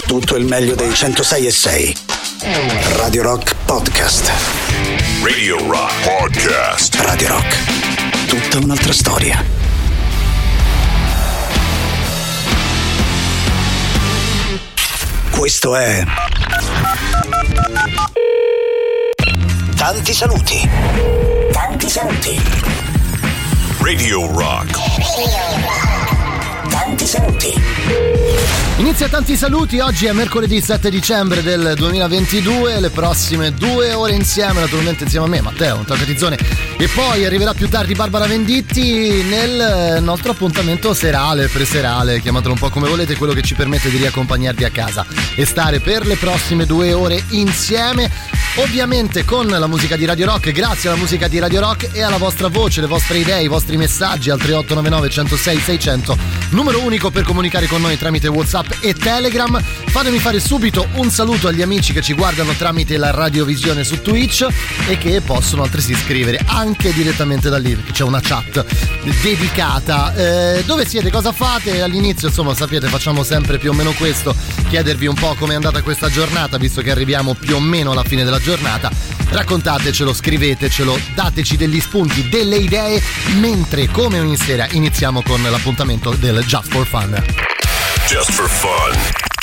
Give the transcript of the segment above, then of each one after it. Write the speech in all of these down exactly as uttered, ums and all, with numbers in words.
tutto il meglio dei centosei e sei. Radio Rock Podcast. Radio Rock Podcast. Radio Rock. Tutta un'altra storia. Questo è Tanti saluti. Tanti saluti. Radio Rock. Tanti saluti. Inizia Tanti saluti, oggi è mercoledì sette dicembre del duemilaventidue, le prossime due ore insieme, naturalmente insieme a me, Matteo, un Toccatizzone, e poi arriverà più tardi Barbara Venditti nel nostro appuntamento serale, preserale, chiamatelo un po' come volete, quello che ci permette di riaccompagnarvi a casa e stare per le prossime due ore insieme, ovviamente con la musica di Radio Rock, grazie alla musica di Radio Rock e alla vostra voce, le vostre idee, i vostri messaggi al tre otto nove nove uno zero sei sei zero zero, numero unico per comunicare con noi tramite WhatsApp e Telegram. Fatemi fare subito un saluto agli amici che ci guardano tramite la radiovisione su Twitch e che possono altresì scrivere anche direttamente da lì, c'è una chat dedicata. Eh, dove siete? Cosa fate? All'inizio, insomma, sapete, facciamo sempre più o meno questo, chiedervi un po' come è andata questa giornata, visto che arriviamo più o meno alla fine della giornata. Raccontatecelo, scrivetecelo, dateci degli spunti, delle idee, mentre come ogni sera iniziamo con l'appuntamento del Just for Fun. Just for fun.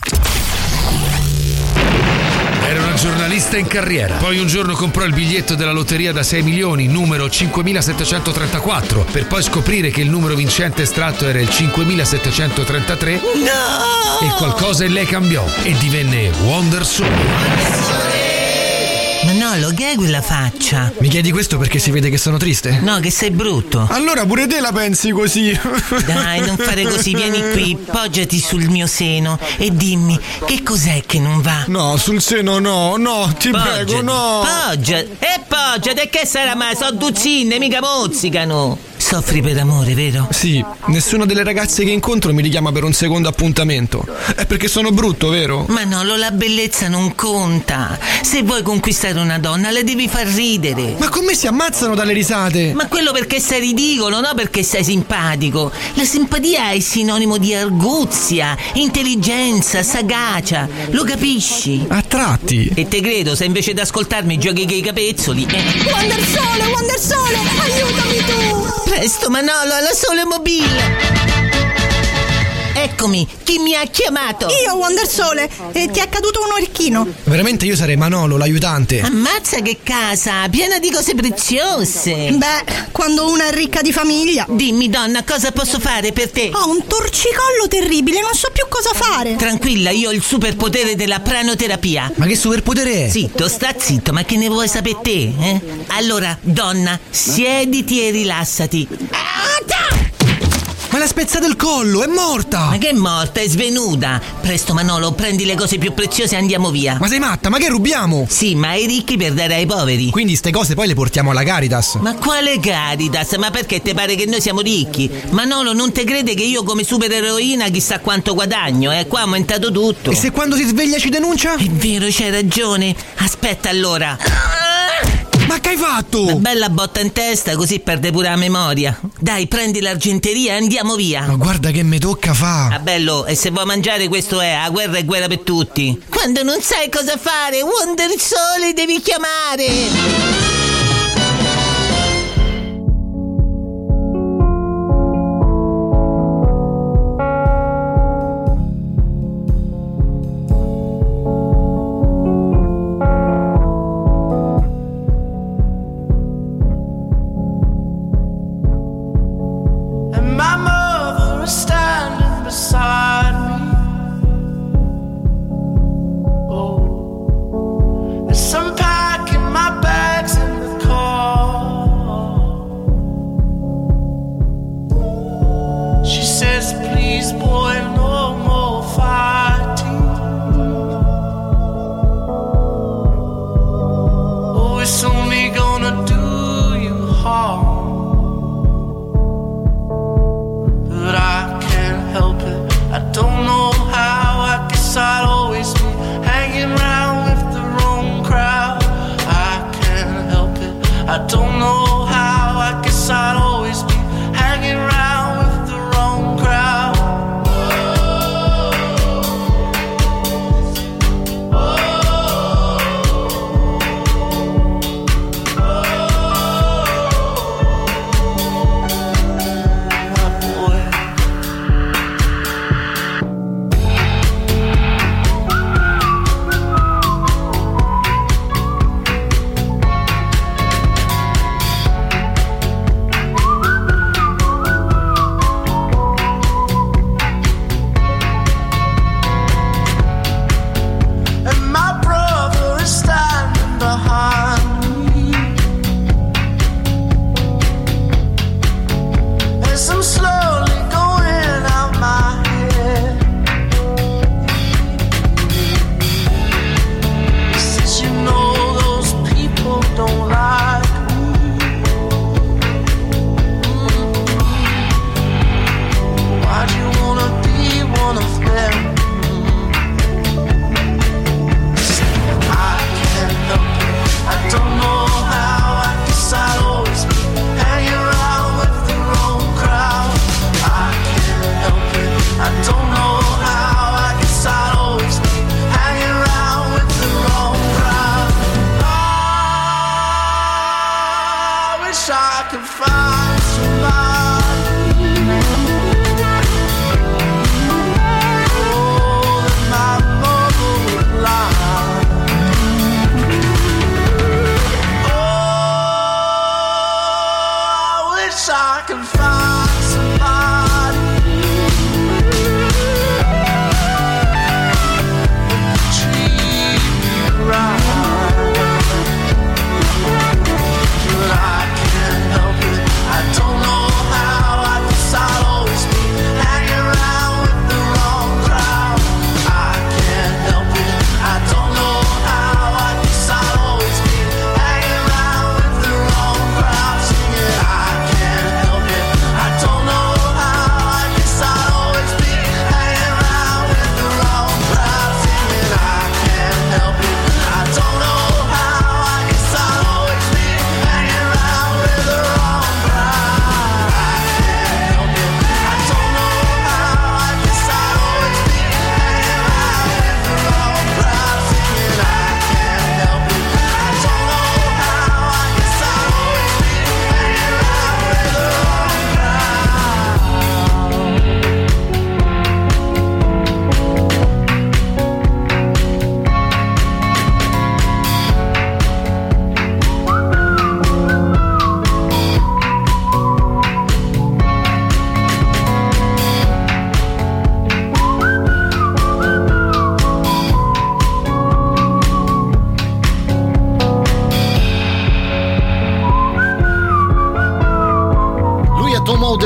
Era una giornalista in carriera. Poi un giorno comprò il biglietto della lotteria da sei milioni, numero cinquemilasettecentotrentaquattro, per poi scoprire che il numero vincente estratto era il cinquemilasettecentotrentatré. No! E qualcosa in lei cambiò e divenne Wonder Soul. Manolo, che è quella faccia? Mi chiedi questo perché si vede che sono triste? No, che sei brutto. Allora pure te la pensi così? Dai, non fare così, vieni qui, poggiati sul mio seno e dimmi, che cos'è che non va? No, sul seno no, no, ti Poggiati, prego, no. Poggiati, e poggiati, e che sarà mai? Sono duzzine, mica mozzicano. Soffri per amore, vero? Sì, nessuna delle ragazze che incontro mi richiama per un secondo appuntamento. È perché sono brutto, vero? Manolo, la bellezza non conta. Se vuoi conquistare una donna, la devi far ridere. Ma con me si ammazzano dalle risate. Ma quello perché sei ridicolo, no perché sei simpatico. La simpatia è sinonimo di arguzia, intelligenza, sagacia. Lo capisci? A tratti. E te credo, se invece di ascoltarmi giochi che i capezzoli. Eh. Wonder Sole, Wonder Sole, aiutami tu! Presto, Manolo, alla Sole Mobile. Eccomi, chi mi ha chiamato? Io, Wonder Sole, e ti è caduto un orecchino. Veramente io sarei Manolo, l'aiutante. Ammazza che casa, piena di cose preziose. Beh, quando una è ricca di famiglia. Dimmi, donna, cosa posso fare per te? Ho un torcicollo terribile, non so più cosa fare. Tranquilla, io ho il superpotere della pranoterapia. Ma che superpotere è? Zitto, sta zitto, ma che ne vuoi sapere te, eh? Allora, donna, siediti e rilassati. Ma l'ha spezzato il collo, è morta! Ma che è morta, è svenuta. Presto, Manolo, prendi le cose più preziose e andiamo via. Ma sei matta, ma che rubiamo? Sì, ma ai ricchi per dare ai poveri. Quindi ste cose poi le portiamo alla Caritas. Ma quale Caritas? Ma perché te pare che noi siamo ricchi? Manolo, non te crede che io come supereroina chissà quanto guadagno, eh? Qua è aumentato tutto. E se quando si sveglia ci denuncia? È vero, c'hai ragione. Aspetta allora. Ma che hai fatto? Una bella botta in testa, così perde pure la memoria. Dai, prendi l'argenteria e andiamo via. Ma guarda che me tocca fa. Ah, bello, e se vuoi mangiare questo è, la guerra è guerra per tutti. Quando non sai cosa fare, Wonder Sole devi chiamare. Some pack in my bags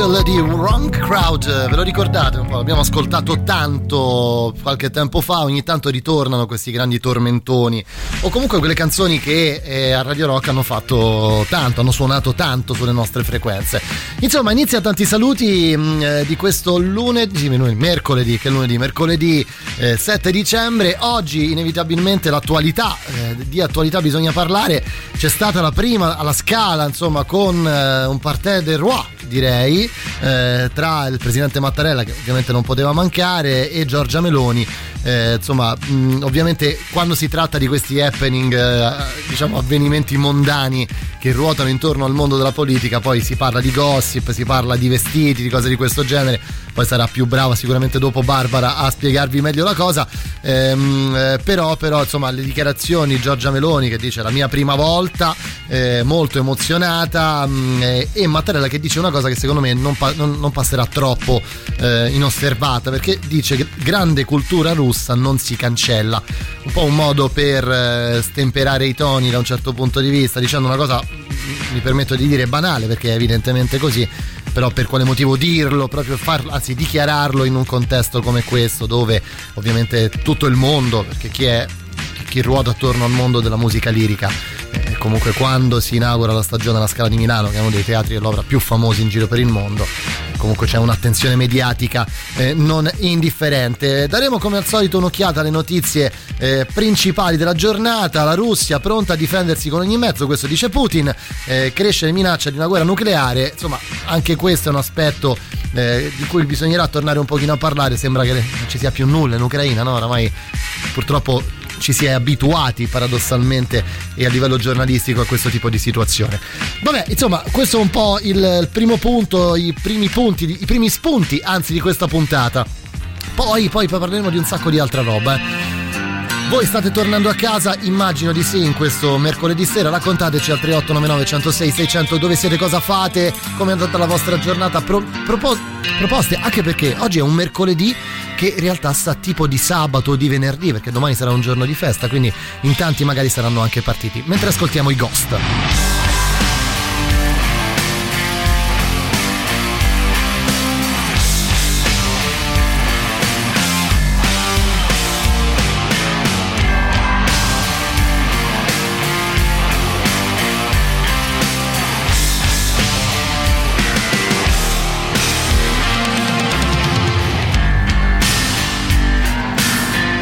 Angel di Wrong Crowd, ve lo ricordate un po'? L'abbiamo ascoltato tanto qualche tempo fa, ogni tanto ritornano questi grandi tormentoni o comunque quelle canzoni che eh, a Radio Rock hanno fatto tanto, hanno suonato tanto sulle nostre frequenze. Insomma, inizia tanti saluti mh, di questo lunedì, mercoledì, che è lunedì, mercoledì eh, sette dicembre. Oggi inevitabilmente l'attualità, eh, di attualità bisogna parlare. C'è stata la prima alla Scala, insomma, con eh, un parterre del Roi, direi, eh, tra il presidente Mattarella, che ovviamente non poteva mancare, e Giorgia Meloni. Eh, insomma, mh, ovviamente quando si tratta di questi happening, eh, diciamo avvenimenti mondani che ruotano intorno al mondo della politica, poi si parla di gossip, si parla di vestiti, di cose di questo genere. Poi sarà più brava sicuramente dopo Barbara a spiegarvi meglio la cosa, ehm, eh, però, però insomma le dichiarazioni di Giorgia Meloni che dice la mia prima volta, eh, molto emozionata, mh, eh, e Mattarella che dice una cosa che secondo me non, pa- non, non passerà troppo eh, inosservata, perché dice che grande cultura russa non si cancella, un po' un modo per eh, stemperare i toni da un certo punto di vista, dicendo una cosa, mi permetto di dire banale perché è evidentemente così, però per quale motivo dirlo, proprio farlo, anzi dichiararlo in un contesto come questo, dove ovviamente tutto il mondo, perché chi è chi ruota attorno al mondo della musica lirica, eh, comunque quando si inaugura la stagione alla Scala di Milano, che è uno dei teatri dell'opera più famosi in giro per il mondo, comunque c'è un'attenzione mediatica eh, non indifferente. Daremo come al solito un'occhiata alle notizie eh, principali della giornata. La Russia pronta a difendersi con ogni mezzo, questo dice Putin, eh, cresce la minaccia di una guerra nucleare. Insomma, anche questo è un aspetto eh, di cui bisognerà tornare un pochino a parlare. Sembra che non ci sia più nulla in Ucraina, no? Oramai purtroppo ci si è abituati paradossalmente e a livello giornalistico a questo tipo di situazione. Vabbè, insomma, questo è un po' il, il primo punto, i primi punti, i primi spunti anzi di questa puntata. Poi, poi parleremo di un sacco di altra roba, eh. Voi state tornando a casa, immagino di sì, in questo mercoledì sera. Raccontateci al tre otto nove nove uno zero sei sei zero zero dove siete, cosa fate, come è andata la vostra giornata, Pro, propos, proposte, anche perché oggi è un mercoledì che in realtà sta tipo di sabato o di venerdì, perché domani sarà un giorno di festa, quindi in tanti magari saranno anche partiti, mentre ascoltiamo i Ghost.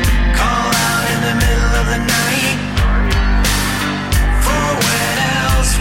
Call out in the middle of the night for when else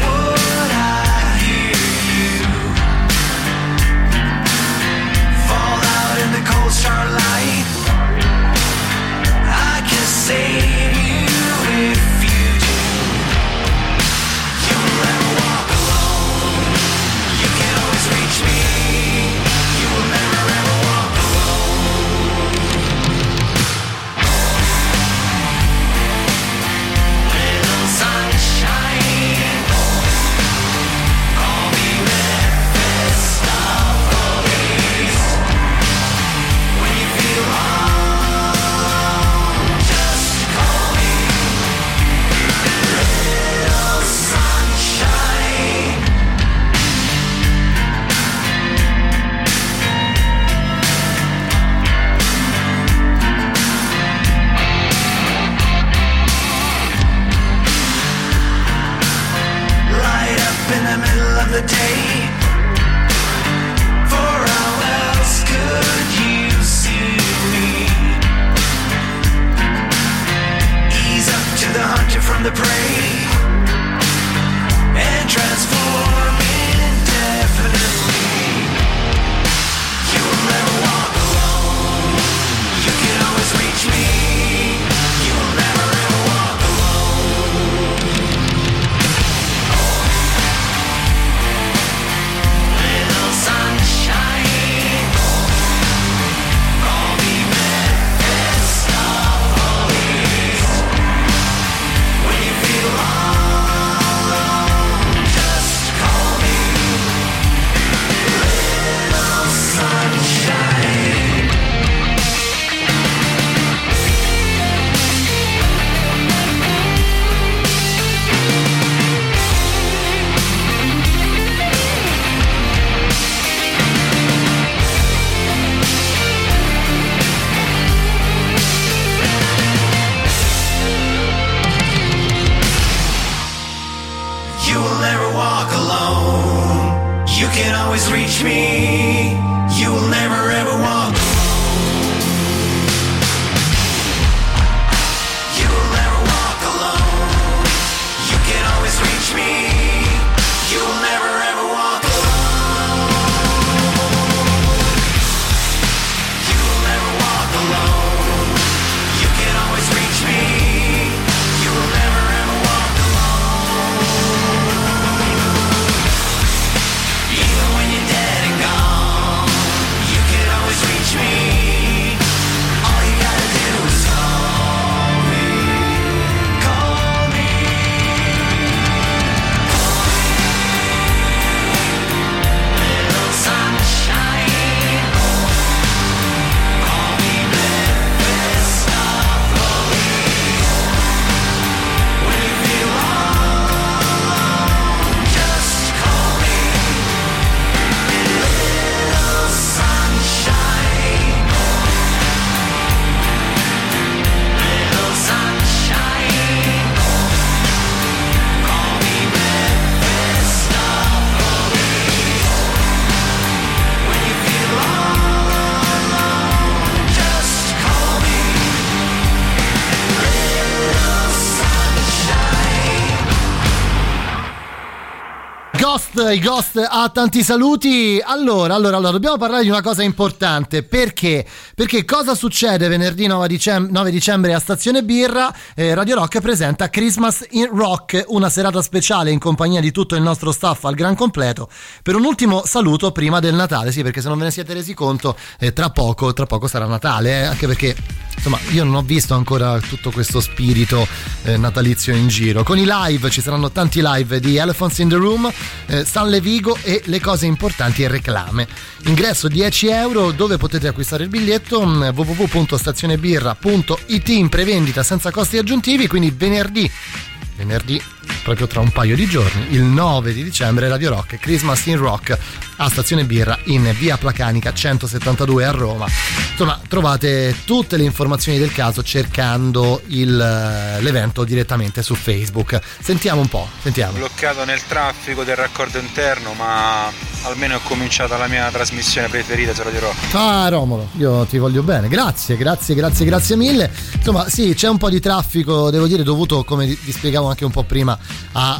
Ghost, i Ghost ha tanti saluti. Allora, allora, allora, dobbiamo parlare di una cosa importante. Perché? Perché cosa succede venerdì nove dicembre a Stazione Birra? Eh, Radio Rock presenta Christmas in Rock, una serata speciale in compagnia di tutto il nostro staff al gran completo, per un ultimo saluto prima del Natale. Sì, perché se non ve ne siete resi conto, eh, tra poco, tra poco sarà Natale, eh, anche perché insomma io non ho visto ancora tutto questo spirito eh, natalizio in giro. Con i live ci saranno tanti live di Elephants in the Room, eh, San Levigo e le cose importanti e reclame. Ingresso dieci euro, dove potete acquistare il biglietto w w w punto stazionebirra punto i t, in prevendita senza costi aggiuntivi. Quindi venerdì venerdì proprio tra un paio di giorni, il nove di dicembre, Radio Rock Christmas in Rock a Stazione Birra in via Placanica centosettantadue a Roma. Insomma, trovate tutte le informazioni del caso cercando il, l'evento direttamente su Facebook. Sentiamo un po', sentiamo. Bloccato nel traffico del raccordo interno, ma almeno è cominciata la mia trasmissione preferita su Radio Rock. Ah, Romolo, io ti voglio bene, grazie, grazie, grazie, grazie mille. Insomma, sì, c'è un po' di traffico, devo dire, dovuto, come vi spiegavo anche un po' prima, a,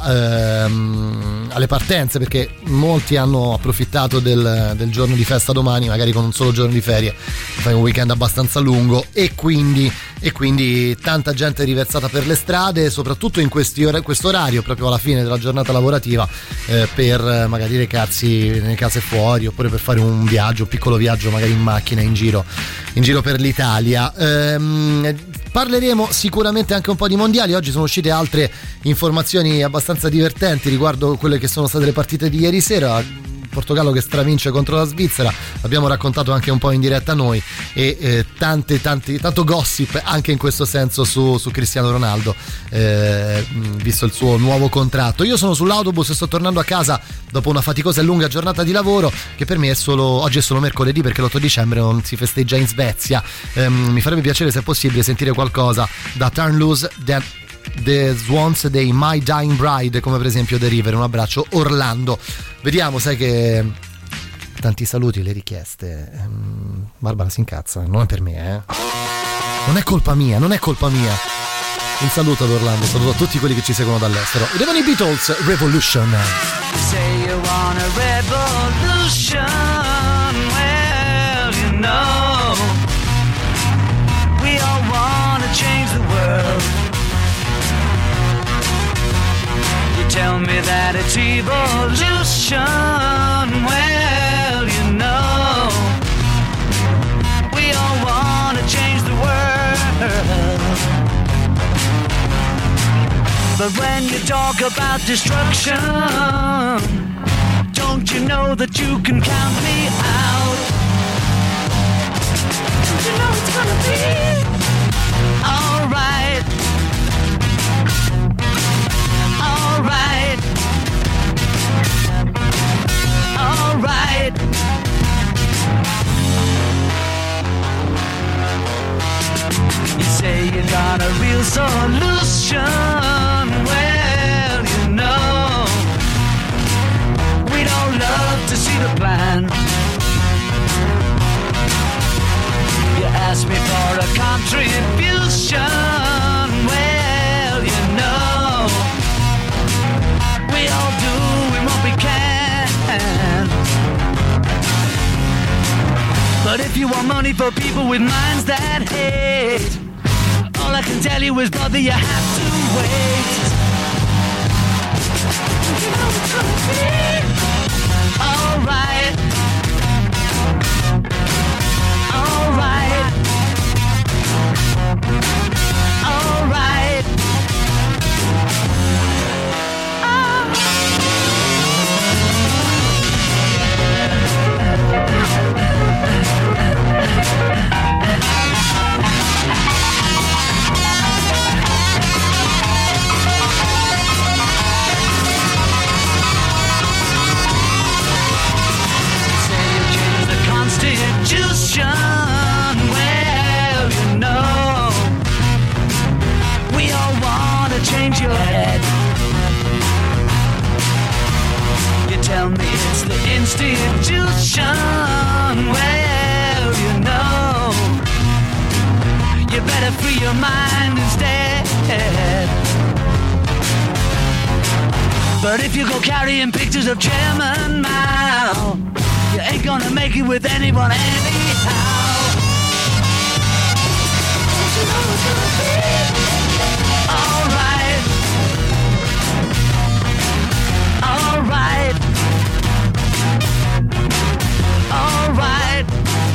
ehm, alle partenze, perché molti hanno approfittato del, del giorno di festa domani, magari con un solo giorno di ferie, fai un weekend abbastanza lungo, e quindi, e quindi tanta gente riversata per le strade, soprattutto in questi or- questo orario, proprio alla fine della giornata lavorativa, eh, per magari recarsi nelle case fuori, oppure per fare un viaggio, un piccolo viaggio magari in macchina in giro, in giro per l'Italia. Ehm, parleremo sicuramente anche un po' di mondiali. Oggi sono uscite altre informazioni abbastanza divertenti riguardo quelle che sono state le partite di ieri sera. Portogallo che stravince contro la Svizzera, l'abbiamo raccontato anche un po' in diretta noi, e eh, tanti, tanti, tanto gossip anche in questo senso su, su Cristiano Ronaldo, eh, visto il suo nuovo contratto. Io sono sull'autobus e sto tornando a casa dopo una faticosa e lunga giornata di lavoro, che per me è solo, oggi è solo mercoledì, perché l'otto dicembre non si festeggia in Svezia. Eh, mi farebbe piacere, se è possibile, sentire qualcosa da Turn Loose, That The Swans dei My Dying Bride, come per esempio The River. Un abbraccio, Orlando. Vediamo, sai che tanti saluti, le richieste. ehm, Barbara si incazza, non è per me, eh non è colpa mia, non è colpa mia. Un saluto ad Orlando, un saluto a tutti quelli che ci seguono dall'estero. Ed erano i Beatles, Revolution. Say you want a revolution, well, you know, we all wanna change the world. You tell me that it's evolution, well, you know, we all wanna change the world. But when you talk about destruction, don't you know that you can count me out? Don't you know it's gonna be alright? Alright. Alright. You say you got a real solution, well, you know, we'd all love to see the plan. You ask me for a contribution, well, you know, we all do what we can. But if you want money for people with minds that hate, all I can tell you is, brother, you have to wait. You know it's gonna be alright. Alright. Alright. Constitution, well, you know, we all want to change your head. You tell me it's the institution, well, you know, you better free your mind instead. But if you go carrying pictures of Chairman Mao, you ain't gonna make it with anyone anyhow. Alright, alright, alright.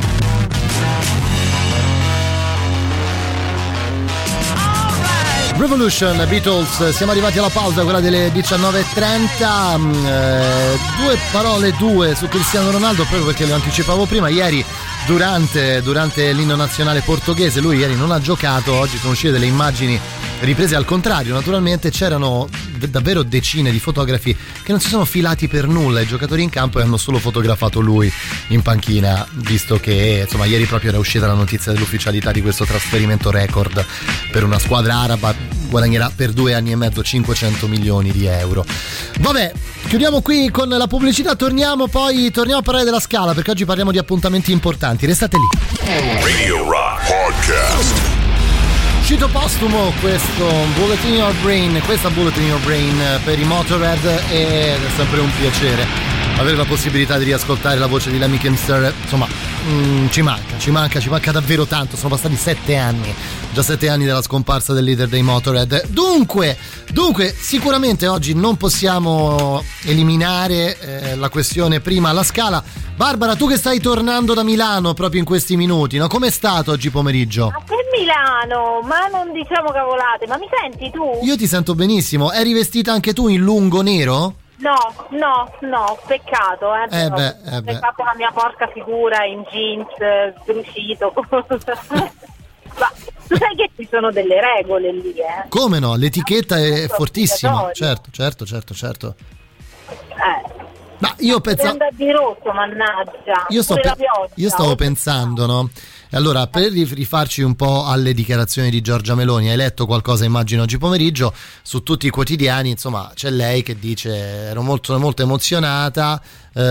Revolution, Beatles, siamo arrivati alla pausa, quella delle diciannove e trenta. Eh, due parole, due su Cristiano Ronaldo, proprio perché lo anticipavo prima. Ieri durante, durante l'inno nazionale portoghese, lui ieri non ha giocato, oggi sono uscite delle immagini riprese al contrario, naturalmente c'erano davvero decine di fotografi che non si sono filati per nulla i giocatori in campo e hanno solo fotografato lui in panchina, visto che insomma ieri proprio era uscita la notizia dell'ufficialità di questo trasferimento record per una squadra araba, guadagnerà per due anni e mezzo cinquecento milioni di euro. Vabbè, chiudiamo qui con la pubblicità, torniamo poi torniamo a parlare della Scala, perché oggi parliamo di appuntamenti importanti, restate lì. Radio Rock Podcast. Uscito postumo questo Bullet in Your Brain, questa Bullet in Your Brain per i Motorhead, ed è sempre un piacere avere la possibilità di riascoltare la voce di Lemmy Kilmister. Insomma, mm, ci manca, ci manca, ci manca davvero tanto. Sono passati sette anni, già sette anni dalla scomparsa del leader dei Motorhead. Dunque, dunque sicuramente oggi non possiamo eliminare eh, la questione prima alla Scala. Barbara, tu che stai tornando da Milano proprio in questi minuti, no? Com'è stato oggi pomeriggio? Ma che Milano? Ma non diciamo cavolate, ma mi senti tu? Io ti sento benissimo. Eri vestita anche tu in lungo nero? No, no, no, peccato, eh. Eh beh, eh beh. Hai fatto la mia porca figura in jeans, sdrucito. Ma tu sai che ci sono delle regole lì, eh? Come no? L'etichetta è fortissima. Certo, certo, certo, certo. Eh. Ma io pensavo di rosso, mannaggia. Io, sto pe- io stavo pensando, no? Allora, per rifarci un po' alle dichiarazioni di Giorgia Meloni, hai letto qualcosa, immagino, oggi pomeriggio su tutti i quotidiani, insomma, c'è lei che dice ero molto molto emozionata,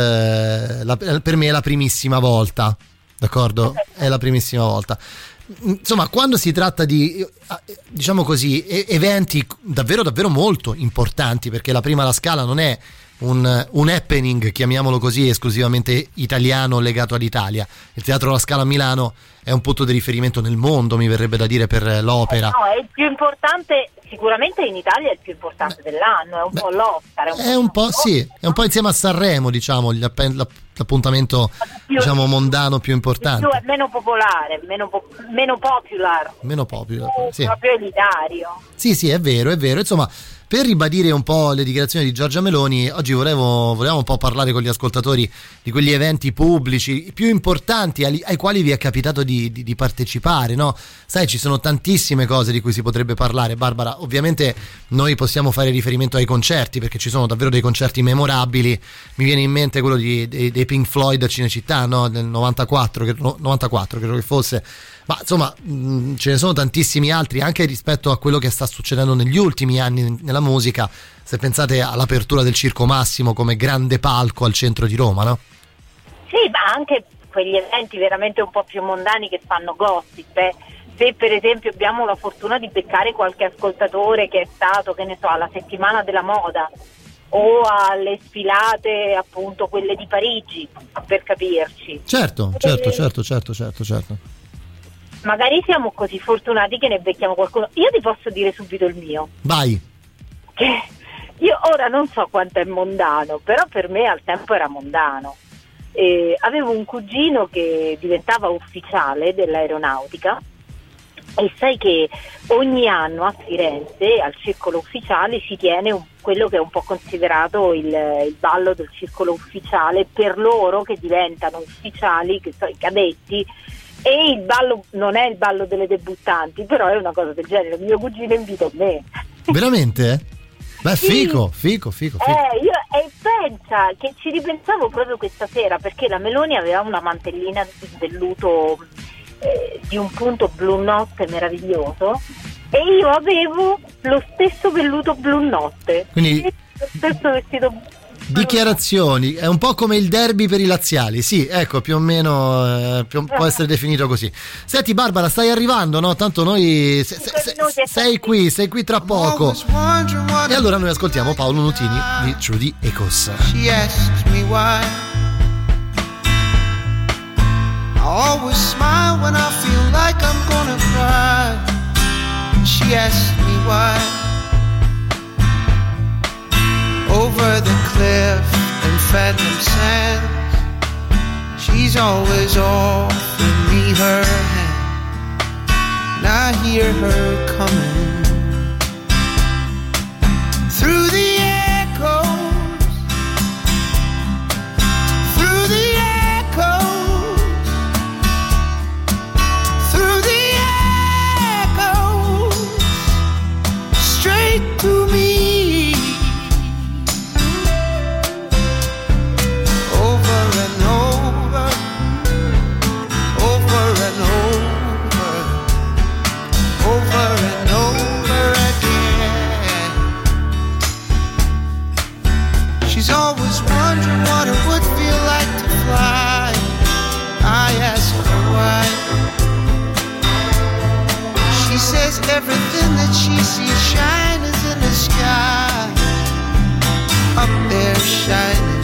eh, la, per me è la primissima volta, d'accordo? È la primissima volta. Insomma, quando si tratta di, diciamo così, eventi davvero davvero molto importanti, perché la prima alla Scala non è Un, un happening, chiamiamolo così, esclusivamente italiano legato all'Italia. Il Teatro La Scala a Milano è un punto di riferimento nel mondo, mi verrebbe da dire, per l'opera. No, è il più importante, sicuramente in Italia è il più importante Beh, dell'anno, è un beh, po' l'Oscar. È un, è un po', po' sì, è un po' insieme a Sanremo, diciamo, l'appuntamento più, diciamo mondano più importante. Più è meno popolare, meno, po- meno popular. Meno popular, sì. Proprio elitario. Sì, sì, è vero, è vero. Insomma, per ribadire un po' le dichiarazioni di Giorgia Meloni, oggi volevo, volevamo un po' parlare con gli ascoltatori di quegli eventi pubblici più importanti ai, ai quali vi è capitato di, di, di partecipare, no? Sai, ci sono tantissime cose di cui si potrebbe parlare, Barbara. Ovviamente noi possiamo fare riferimento ai concerti, perché ci sono davvero dei concerti memorabili. Mi viene in mente quello di, dei, dei Pink Floyd a Cinecittà, no? Nel novantaquattro, novantaquattro credo che fosse. Ma insomma, mh, ce ne sono tantissimi altri, anche rispetto a quello che sta succedendo negli ultimi anni nella musica. Se pensate all'apertura del Circo Massimo come grande palco al centro di Roma, no? Sì, ma anche quegli eventi veramente un po' più mondani che fanno gossip. Eh. Se per esempio abbiamo la fortuna di beccare qualche ascoltatore che è stato, che ne so, alla settimana della moda o alle sfilate, appunto quelle di Parigi, per capirci. Certo, certo, certo, certo, certo, certo. Magari siamo così fortunati che ne becchiamo qualcuno. Io ti posso dire subito il mio. Vai. Che io ora non so quanto è mondano, però per me al tempo era mondano. E avevo un cugino che diventava ufficiale dell'aeronautica, e sai che ogni anno a Firenze al circolo ufficiale si tiene un, quello che è un po' considerato il, il ballo del circolo ufficiale per loro che diventano ufficiali, che sono i cadetti. E il ballo non è il ballo delle debuttanti, però è una cosa del genere. Mio cugino invita me. Veramente? Beh, sì. fico, fico, fico, fico. Eh, io, e pensa che ci ripensavo proprio questa sera, perché la Meloni aveva una mantellina di velluto eh, di un punto blu notte meraviglioso, e io avevo lo stesso velluto blu notte. Quindi lo stesso vestito Dichiarazioni, è un po' come il derby per i laziali, sì, ecco, più o meno eh, più, può essere definito così. Senti Barbara, stai arrivando, no? Tanto noi se, se, se, sei qui, sei qui tra poco. E allora noi ascoltiamo Paolo Nutini di Trudy Ecos. She asks me why I always smile when I feel like I'm gonna cry. She asks me why over the cliff in Phantom Sands she's always offering me her hand, and I hear her coming through the echoes, through the echoes, through the echoes, straight to me. She's always wondering what it would feel like to fly. I ask her why. She says everything that she sees shine is in the sky, up there shining.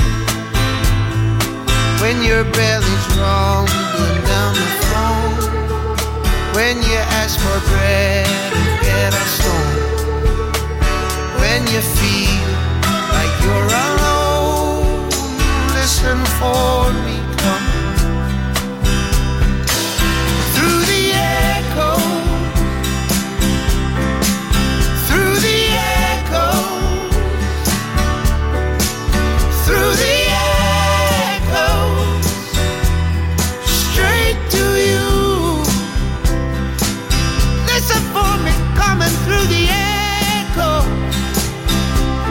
When your belly's rumbling down the phone, when you ask for bread and get a stone, when you feel like you're alone, listen for me coming through the echo, through the echo, through the echo, straight to you. Listen for me coming through the echo.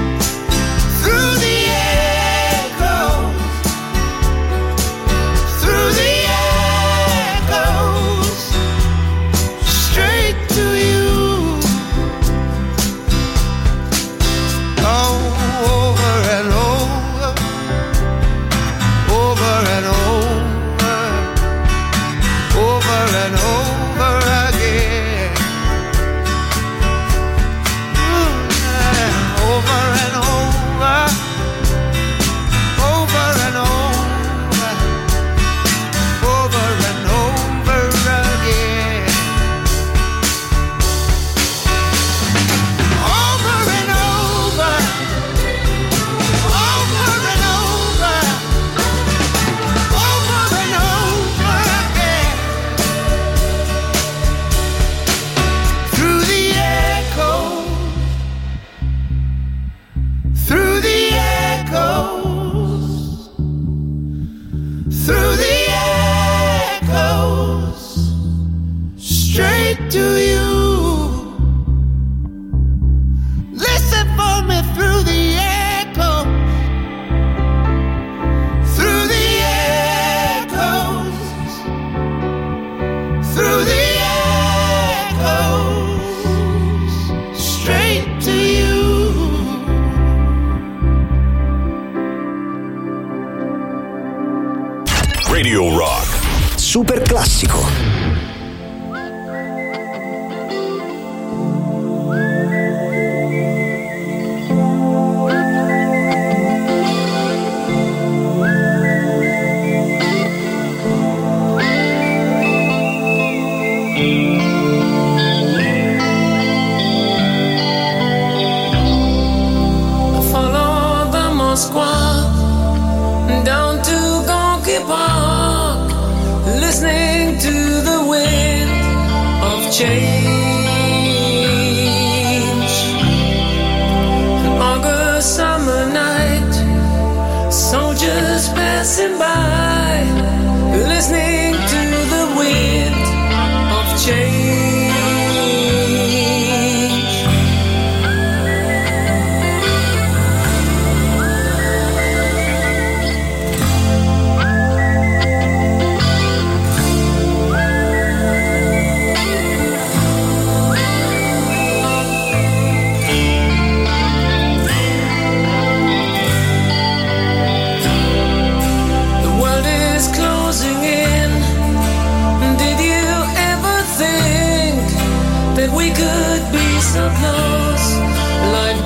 could be so close, like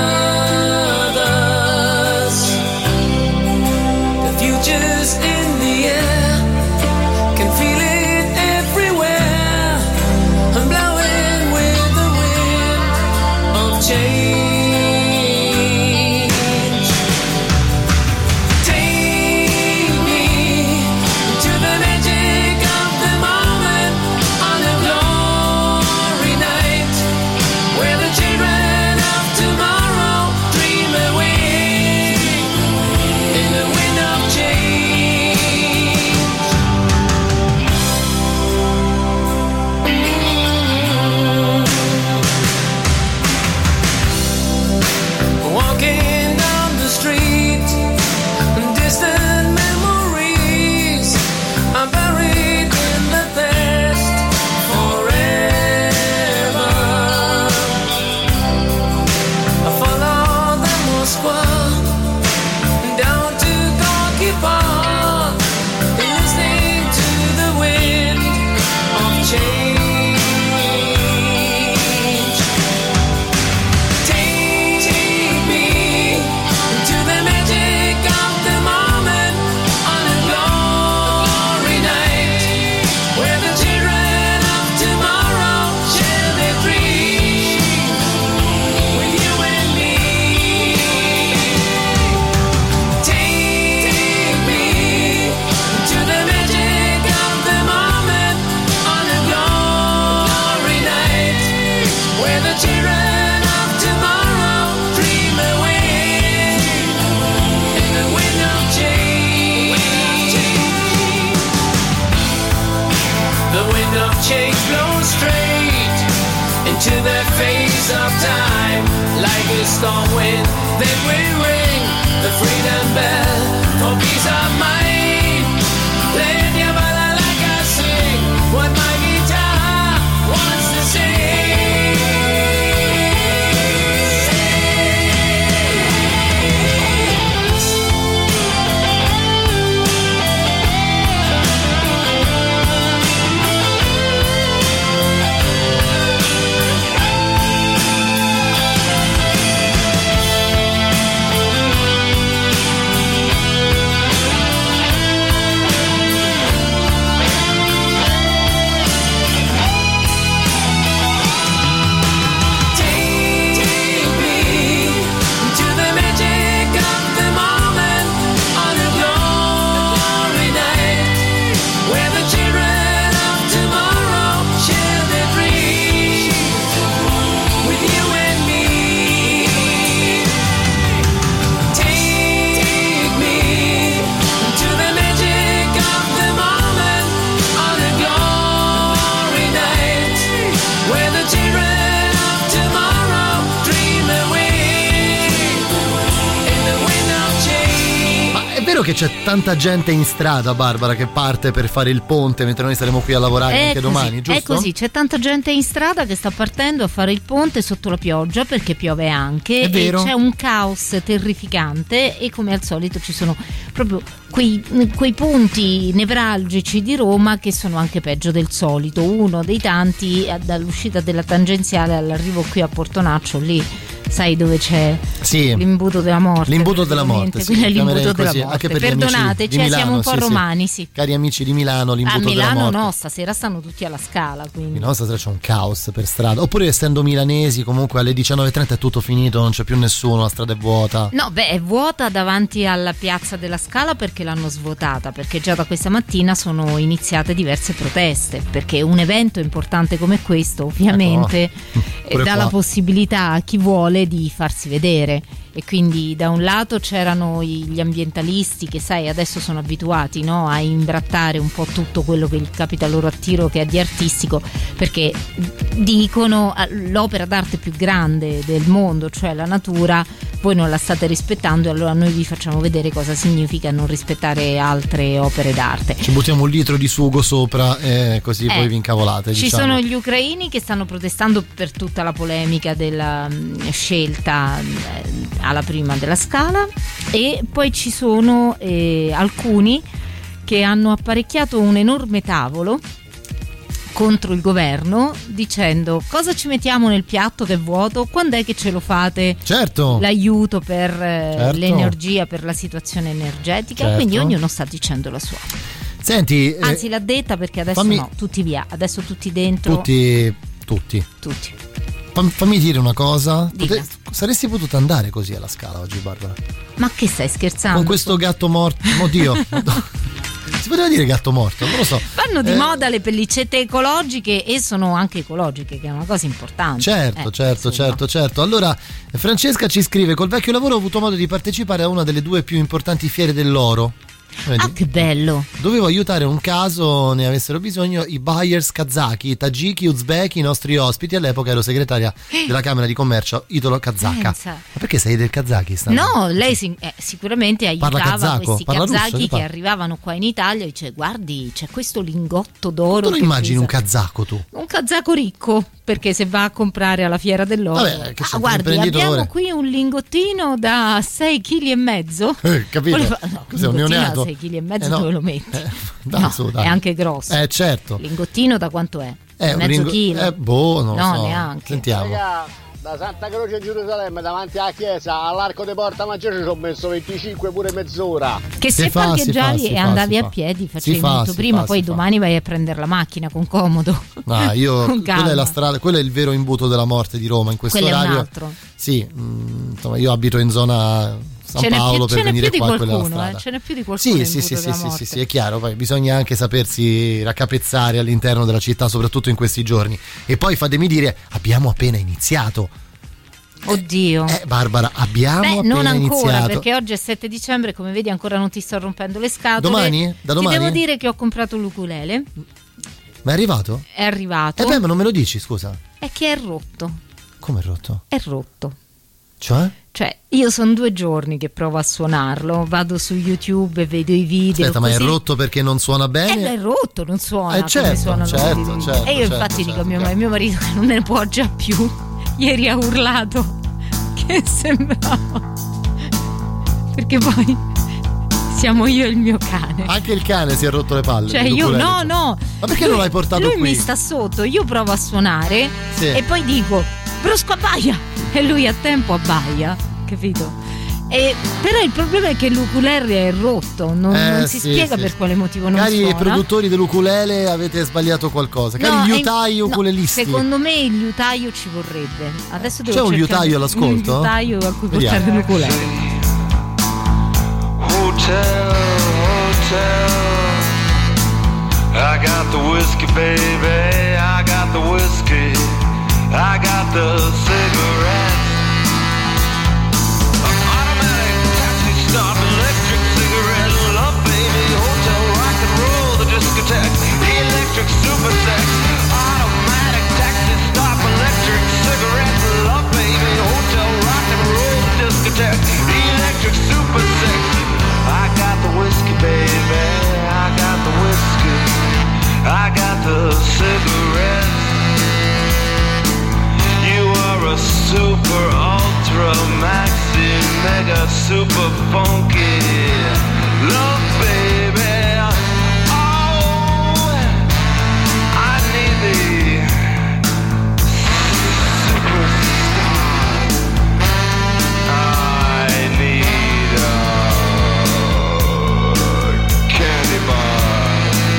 brothers. The future's in the air, can feel it everywhere. I'm blowing with the wind of change. Change blows straight into the face of time, like a storm wind. Then we ring the freedom bell for peace of mind. Play the bala like I sing what my guitar wants to sing. Che c'è tanta gente in strada, Barbara, che parte per fare il ponte mentre noi saremo qui a lavorare è anche così, domani, giusto? È così, c'è tanta gente in strada che sta partendo a fare il ponte sotto la pioggia perché piove anche, è vero. E c'è un caos terrificante e come al solito ci sono proprio quei, quei punti nevralgici di Roma che sono anche peggio del solito. Uno dei tanti dall'uscita della tangenziale all'arrivo qui a Portonaccio, lì sai dove c'è sì. l'imbuto della morte. L'imbuto della morte, sì, è l'imbuto della così, morte. Anche per Perdonateci, Milano, siamo un po' sì, romani, sì. Cari amici di Milano, l'imbuto a Milano della morte. no, stasera stanno tutti alla Scala, quindi. Milano stasera c'è un caos per strada. Oppure essendo milanesi, comunque alle diciannove e trenta è tutto finito, non c'è più nessuno, la strada è vuota. No, beh, è vuota davanti alla piazza della Scala perché l'hanno svuotata, perché già da questa mattina sono iniziate diverse proteste, perché un evento importante come questo ovviamente ecco, dà qua. la possibilità a chi vuole di farsi vedere. E quindi da un lato c'erano gli ambientalisti che sai adesso sono abituati, no, a imbrattare un po' tutto quello che capita loro a tiro che è di artistico, perché dicono l'opera d'arte più grande del mondo, cioè la natura, voi non la state rispettando e allora noi vi facciamo vedere cosa significa non rispettare altre opere d'arte. Ci buttiamo un litro di sugo sopra e così eh, poi vi incavolate. Ci diciamo. sono gli ucraini che stanno protestando per tutta la polemica della mh, scelta mh, alla prima della Scala, e poi ci sono eh, alcuni che hanno apparecchiato un enorme tavolo contro il governo dicendo: cosa ci mettiamo nel piatto che è vuoto, quando è che ce lo fate, certo, l'aiuto per eh, certo. l'energia, per la situazione energetica, certo. Quindi ognuno sta dicendo la sua. Senti, anzi eh, l'ha detta, perché adesso fammi... no, tutti via, adesso tutti dentro, tutti tutti tutti Fam, fammi dire una cosa. Pote... saresti potuta andare così alla Scala oggi, Barbara? Ma che stai scherzando? Con questo gatto morto, oddio. Si poteva dire gatto morto, non lo so. Vanno di eh... moda le pellicette ecologiche, e sono anche ecologiche, che è una cosa importante. Certo, eh, certo, insomma. certo, certo. Allora, Francesca ci scrive: col vecchio lavoro ho avuto modo di partecipare a una delle due più importanti fiere dell'oro. Vedi? Ah, che bello! Dovevo aiutare un caso ne avessero bisogno i buyers kazaki, tagiki, uzbeki, i nostri ospiti. All'epoca ero segretaria della Camera di Commercio italo kazaka. Pensa. Ma perché sei del Kazakistan? No, lei si, eh, sicuramente aiutava kazako, questi parla kazaki russo, che parla. arrivavano qua in Italia e dice: guardi, c'è questo lingotto d'oro. Tu lo che immagini pesa. un kazako tu? Un kazako ricco, perché se va a comprare alla fiera dell'oro, Vabbè, che c'è ah, un guardi, imprenditore. abbiamo qui un lingottino da sei chili e mezzo. Eh, capito? Voleva, no, Cos'è, un lingottino neonato? da sei chili e mezzo, Eh, no. dove lo metti? Eh, dai, no, su, dai. è anche grosso. Eh, certo. Lingottino da quanto è? Eh, un mezzo ringo- chilo? Eh, boh, non lo no, so. neanche. Sentiamo. Da Santa Croce a Gerusalemme davanti alla chiesa all'arco di Porta Maggiore ci ho messo venticinque pure mezz'ora. Che Si se fa, parcheggiavi si fa, si e fa, andavi si a fa. piedi Si facevi fa, molto si prima, fa, poi si fa. domani vai a prendere la macchina con comodo. No, io Con quella è calma. la strada, quello è il vero imbuto della morte di Roma in questo Quello è un orario. altro. Sì, mh, insomma, io abito in zona San Ce n'è Paolo più, per ce n'è venire più di qua, quella è la qualcuno, strada. eh, ce n'è più di qualcuno. Sì, in sì, sì, imbuto sì, della sì, morte. sì, sì, è chiaro, poi bisogna anche sapersi raccapezzare all'interno della città, soprattutto in questi giorni. E poi fatemi dire, abbiamo appena iniziato. Oddio. Eh, Barbara, abbiamo Beh, appena non ancora, iniziato. perché oggi è sette dicembre, come vedi ancora non ti sto rompendo le scatole. Domani? Da domani? Ti devo dire che ho comprato l'ukulele, Ma è arrivato? è arrivato. Eh beh, ma non me lo dici, scusa. È che è rotto. Come è rotto? È rotto. Cioè? Cioè, io sono due giorni che provo a suonarlo, vado su YouTube e vedo i video. Aspetta, ma è così. rotto perché non suona bene? Eh, è rotto, non suona. Eh, come certo, suonano certo, tutti i video. certo, E io certo, infatti certo, dico a mio, certo. mio marito che non ne può già più. Ieri ha urlato che sembrava, perché poi siamo io e il mio cane. Anche il cane si è rotto le palle. Cioè io l'ukulele. no no. Ma perché Lui- non l'hai portato lui qui? mi sta sotto, io provo a suonare Sì. e poi dico Brusco abbaia e lui a tempo abbaia, capito? E, però il problema è che l'ukulele è rotto, non, Eh, non si sì, spiega sì, per sì. quale motivo non Cari suona. produttori dell'ukulele, avete sbagliato qualcosa. Cari No, è- liutai no, ukulelisti. secondo me il liutaio ci vorrebbe. Adesso devo C'è un cercare liutaio all'ascolto? Un liutaio a cui Vediamo. portare l'ukulele. Hotel, hotel. I got the whiskey, baby. I got the whiskey. I got the cigarettes. Automatic taxi stop, electric cigarette, love baby, hotel, rock and roll, the discotheque, electric super sex. Automatic taxi stop, electric cigarette, love baby, hotel, rock and roll, the discotheque, electric super sex. I got the whiskey, baby. I got the whiskey. I got the cigarettes. You are a super ultra maxi mega super funky love baby. Oh, I need the superstar. I need a candy bar.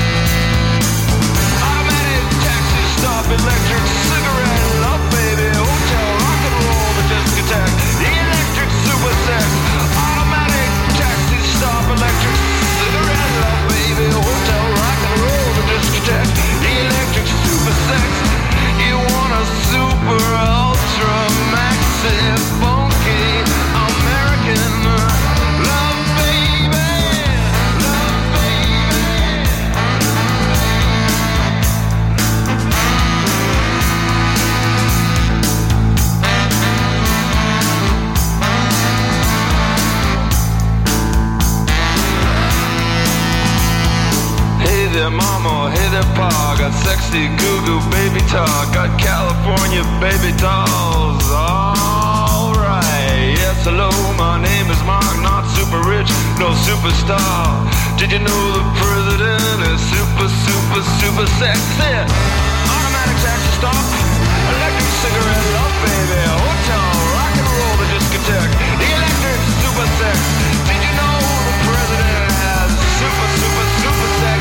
Automatic taxi stop, electric cigarette, love baby, hotel, rock and roll, the discotheque, electric super sex. Automatic taxi stop, electric cigarette, love baby, hotel, rock and roll, the discotheque, electric super sex. You want a super ultra maxi funky American love baby, love baby. Hey there mama, hey there pa, got sexy goo-goo baby talk, got California baby dolls, alright, yes hello, my name is Mark, not super rich, no superstar. Did you know the president is super, super, super sexy? Automatic taxi stop, electric cigarette love, baby. Hotel, rock and roll, the discotheque, the electric super sex. Did you know the president has super, super, super sex?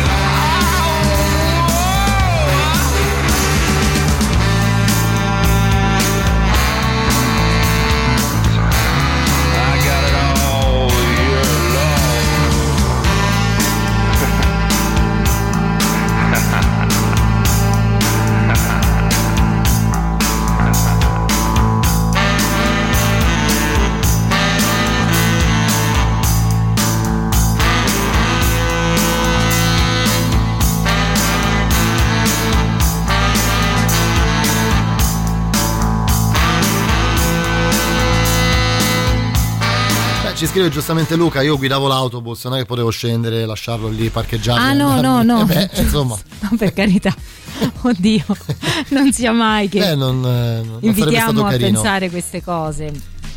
Ci scrive giustamente Luca, io guidavo l'autobus, non è che potevo scendere, lasciarlo lì parcheggiato. Ah no, no, no. Eh beh, insomma. No, per carità. Oddio, non sia mai che Beh, non, non invitiamo a carino. pensare queste cose.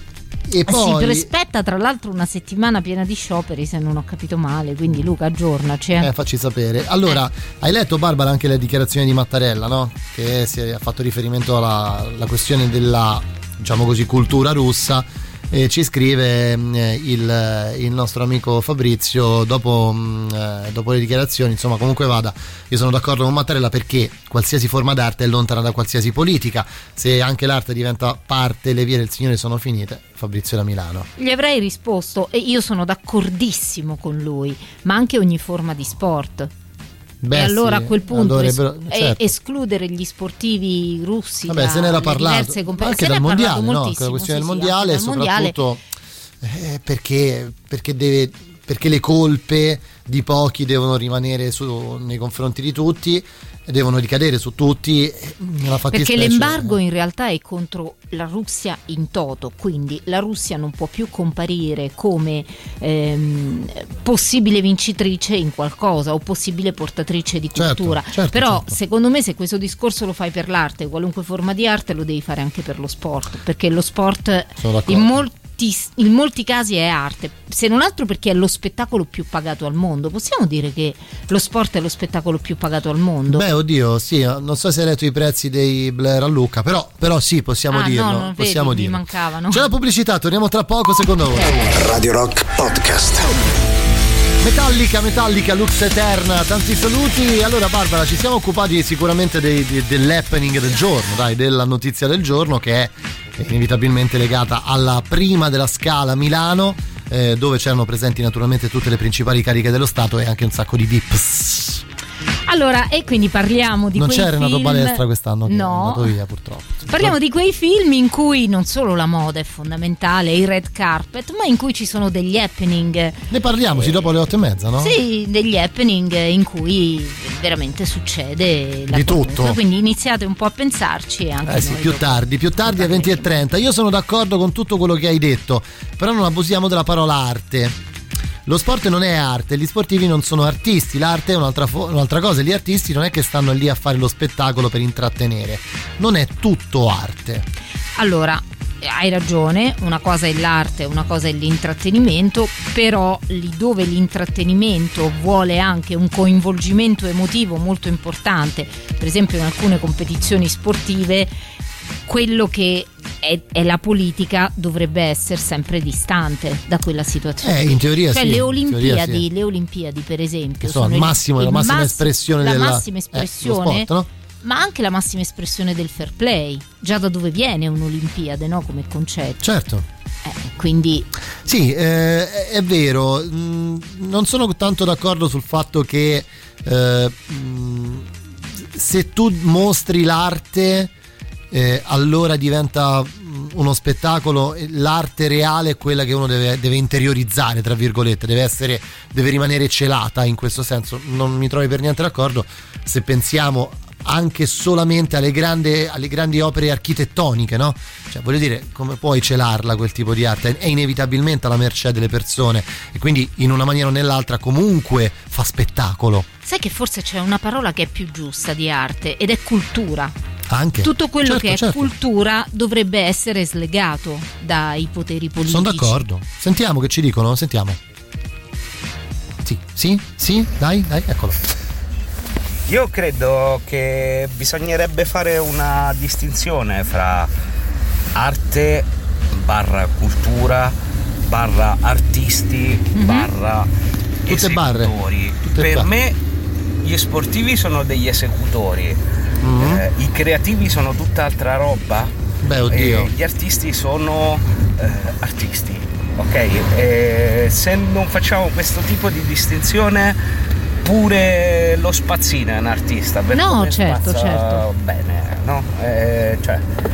E poi si prospetta tra l'altro una settimana piena di scioperi, se non ho capito male, quindi Luca aggiornaci. Eh, eh facci sapere. Allora, eh. hai letto Barbara anche le dichiarazioni di Mattarella, no? Che si è fatto riferimento alla, alla questione della, diciamo così, cultura russa. E ci scrive eh, il, il nostro amico Fabrizio dopo, eh, dopo le dichiarazioni, insomma, comunque vada, io sono d'accordo con Mattarella perché qualsiasi forma d'arte è lontana da qualsiasi politica. Se anche l'arte diventa parte, le vie del Signore sono finite. Fabrizio da Milano. Gli avrei risposto, e io sono d'accordissimo con lui, ma anche ogni forma di sport. Beh, e allora sì, a quel punto es- certo. escludere gli sportivi russi. Vabbè, da, se ne era parlato comp- anche se dal mondiale, no? La questione sì, del sì, mondiale, dal soprattutto mondiale. Eh, perché, perché deve perché le colpe di pochi devono rimanere su, nei confronti di tutti, devono ricadere su tutti nella perché l'embargo in realtà è contro la Russia in toto, quindi la Russia non può più comparire come ehm, possibile vincitrice in qualcosa o possibile portatrice di cultura, certo, certo, però certo. secondo me se questo discorso lo fai per l'arte, qualunque forma di arte, lo devi fare anche per lo sport, perché lo sport in molti in molti casi è arte, se non altro perché è lo spettacolo più pagato al mondo. Possiamo dire che lo sport è lo spettacolo più pagato al mondo? Beh, oddio, sì, non so se hai letto i prezzi dei Blair a Lucca, però, però sì, possiamo ah, dirlo. No, non possiamo vedi, dirlo. mi mancavano. C'è la pubblicità, torniamo tra poco, secondo voi. Radio Rock Podcast. Metallica, Metallica, Lux Eterna, tanti saluti. Allora Barbara, ci siamo occupati sicuramente dei, dei, dell'happening del giorno, dai, della notizia del giorno che è inevitabilmente legata alla prima della Scala Milano, eh, dove c'erano presenti naturalmente tutte le principali cariche dello Stato e anche un sacco di V I Ps. Allora, e quindi parliamo di non quei c'è Renato film... Balestra quest'anno che no. è andato via purtroppo. Parliamo di quei film in cui non solo la moda è fondamentale, il red carpet, ma in cui ci sono degli happening. Ne parliamoci eh, dopo le otto e mezza, no? Sì, degli happening in cui veramente succede la di cosa. tutto. Quindi iniziate un po' a pensarci e anche eh sì, noi più dopo. tardi, più tardi alle venti e trenta. Io sono d'accordo con tutto quello che hai detto, però non abusiamo della parola arte. Lo sport non è arte, gli sportivi non sono artisti, l'arte è un'altra, fo- un'altra cosa, gli artisti non è che stanno lì a fare lo spettacolo per intrattenere, non è tutto arte. Allora, hai ragione, una cosa è l'arte, una cosa è l'intrattenimento, però lì dove l'intrattenimento vuole anche un coinvolgimento emotivo molto importante, per esempio in alcune competizioni sportive, quello che è, è la politica dovrebbe essere sempre distante da quella situazione. Eh, in teoria cioè sì. le Olimpiadi, sì. le Olimpiadi per esempio, sono, sono il massimo, la massima mass- espressione la della massima espressione, eh, sport, no? Ma anche la massima espressione del fair play, già da dove viene un'Olimpiade, no? Come concetto. Certo. Eh, quindi sì, eh, è vero. Mm, non sono tanto d'accordo sul fatto che eh, mm, se tu mostri l'arte Eh, allora diventa uno spettacolo. L'arte reale è quella che uno deve, deve interiorizzare, tra virgolette, deve essere, deve rimanere celata in questo senso. Non mi trovi per niente d'accordo se pensiamo anche solamente alle grandi, alle grandi opere architettoniche, no? Cioè, voglio dire, come puoi celarla quel tipo di arte? È inevitabilmente alla mercé delle persone e quindi in una maniera o nell'altra comunque fa spettacolo. Sai che forse c'è una parola che è più giusta di arte ed è cultura. Anche. Tutto quello Certo, che è certo. cultura dovrebbe essere slegato dai poteri politici. Sono d'accordo. Sentiamo che ci dicono, sentiamo. Sì, sì, sì, dai, dai, eccolo. Io credo che bisognerebbe fare una distinzione fra arte barra cultura barra artisti Mhm. barra Tutte barre. esecutori. Tutte Per barre. me gli sportivi sono degli esecutori, Mhm. eh, i creativi sono tutt'altra roba. Beh, oddio. E gli artisti sono eh, artisti, ok? E se non facciamo questo tipo di distinzione, pure lo spazzino è un artista, per No, come certo, spazza certo. bene, no? Eh, cioè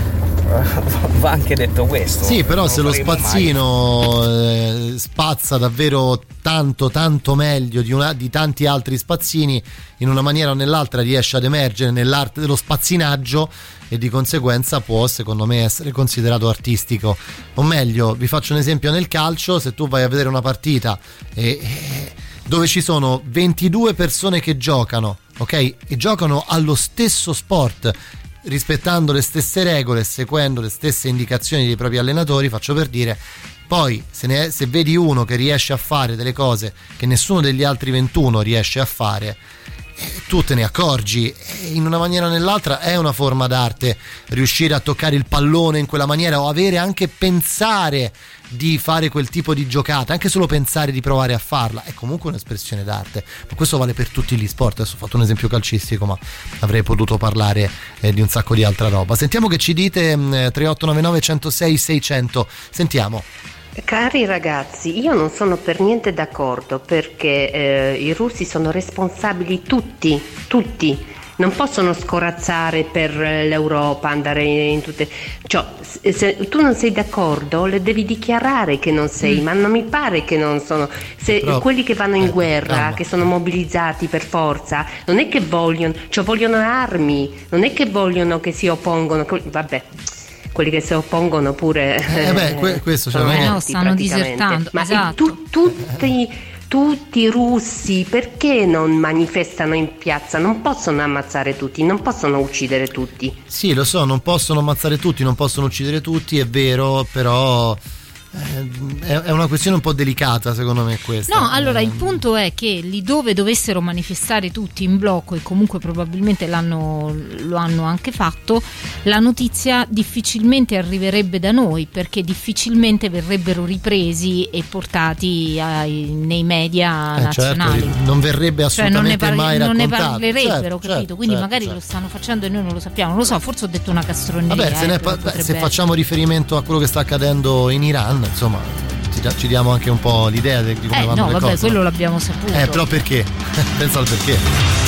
va anche detto questo. Sì, però non se lo faremo mai. spazzino eh, spazza davvero tanto tanto meglio di, una, di tanti altri spazzini, in una maniera o nell'altra riesce ad emergere nell'arte dello spazzinaggio e di conseguenza può, secondo me, essere considerato artistico. O meglio, vi faccio un esempio nel calcio: se tu vai a vedere una partita e, e dove ci sono ventidue persone che giocano, ok? E giocano allo stesso sport, rispettando le stesse regole, seguendo le stesse indicazioni dei propri allenatori, faccio per dire, poi se, ne è, se vedi uno che riesce a fare delle cose che nessuno degli altri ventuno riesce a fare, eh, tu te ne accorgi, e in una maniera o nell'altra è una forma d'arte riuscire a toccare il pallone in quella maniera, o avere anche pensare di fare quel tipo di giocata, anche solo pensare di provare a farla, è comunque un'espressione d'arte. Ma questo vale per tutti gli sport. Adesso ho fatto un esempio calcistico, ma avrei potuto parlare eh, di un sacco di altra roba. Sentiamo che ci dite. mh, tre otto nove nove uno zero sei sei zero zero. Sentiamo. Cari ragazzi, io non sono per niente d'accordo, perché eh, i russi sono responsabili tutti, tutti. Non possono scorazzare per l'Europa, andare in tutte... Cioè, se, se tu non sei d'accordo, le devi dichiarare che non sei, mm. ma non mi pare che non sono... Se Però, quelli che vanno in eh, guerra, calma. che sono mobilizzati per forza, non è che vogliono... Cioè vogliono armi, non è che vogliono che si oppongono... Vabbè... Quelli che si oppongono pure Eh beh, que- questo sono cioè, non è- morti, No, stanno praticamente. disertando, Ma esatto. tu- tutti, tutti i russi perché non manifestano in piazza? Non possono ammazzare tutti, non possono uccidere tutti. Sì, lo so, non possono ammazzare tutti, non possono uccidere tutti, è vero, però eh, è, è una questione un po' delicata, secondo me, questa. No, allora il punto è che lì dove dovessero manifestare tutti in blocco, e comunque probabilmente l'hanno, lo hanno anche fatto, la notizia difficilmente arriverebbe da noi, perché difficilmente verrebbero ripresi e portati ai, nei media Eh, nazionali. certo, non verrebbe Cioè non ne, assolutamente parli- mai non ne raccontato. parlerebbero, Certo, capito? certo, Quindi certo, magari certo. lo stanno facendo e noi non lo sappiamo. Non lo so, forse ho detto una castroneria. Vabbè, se, eh, ne però pa- beh, potrebbe se essere. facciamo riferimento a quello che sta accadendo in Iran, insomma, ci, da- ci diamo anche un po' l'idea di come Eh vanno no, le vabbè, cose. quello l'abbiamo saputo. Eh, però perché? Pensa al perché.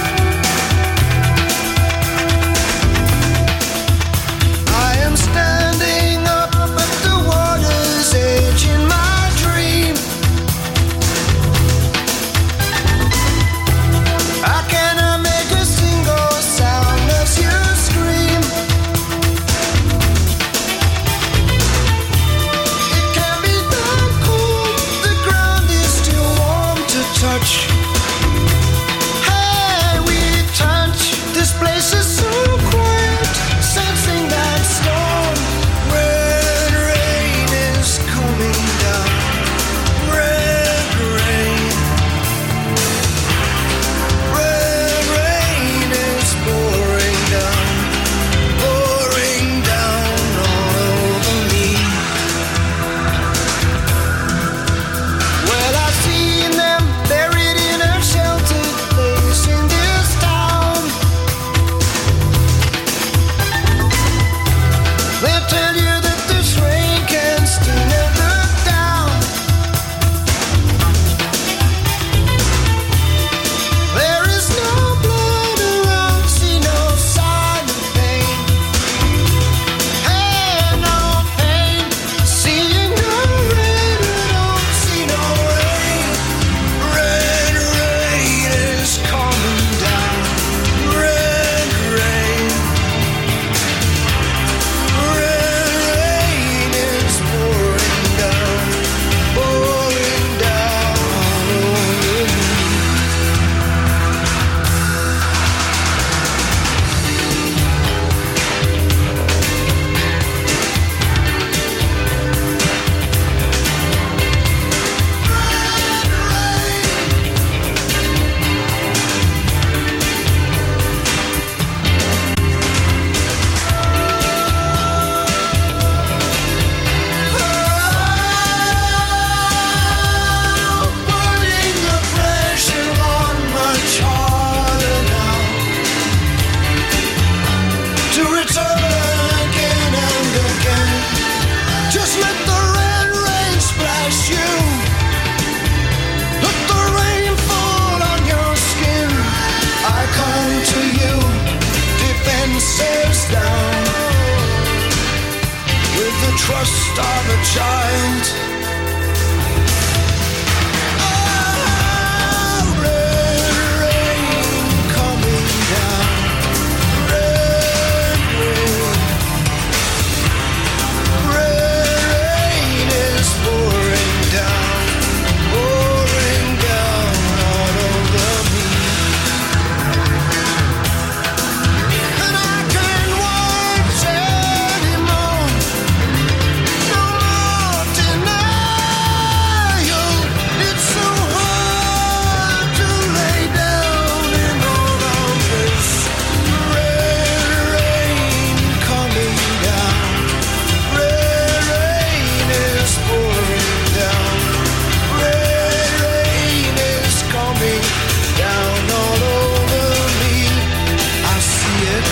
I am standing melt. Oh, red rain coming down. Red rain. Red rain is pouring down, pouring down all over me. And I can't watch anymore. No more denial. It's so hard to lay down in all our face. Red rain coming down. Red rain is pouring down. Red rain is coming down all over me. I see it.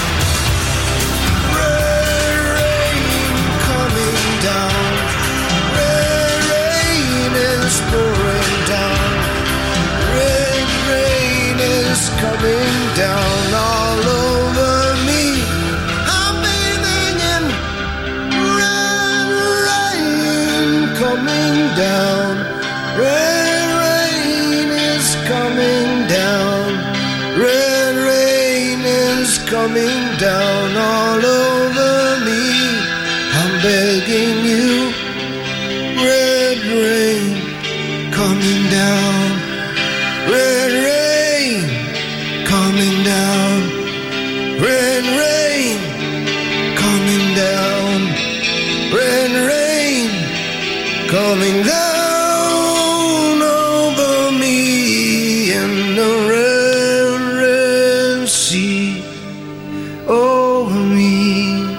Red rain coming down. Red rain is pouring down. Red rain is coming down all over me. I'm bathing in red rain coming down. Red rain is coming down. Red rain is coming down all over me. I'm begging you. Red rain coming down. Red rain coming down. Red rain coming down. Red rain coming down over me in the red, red sea. Over me.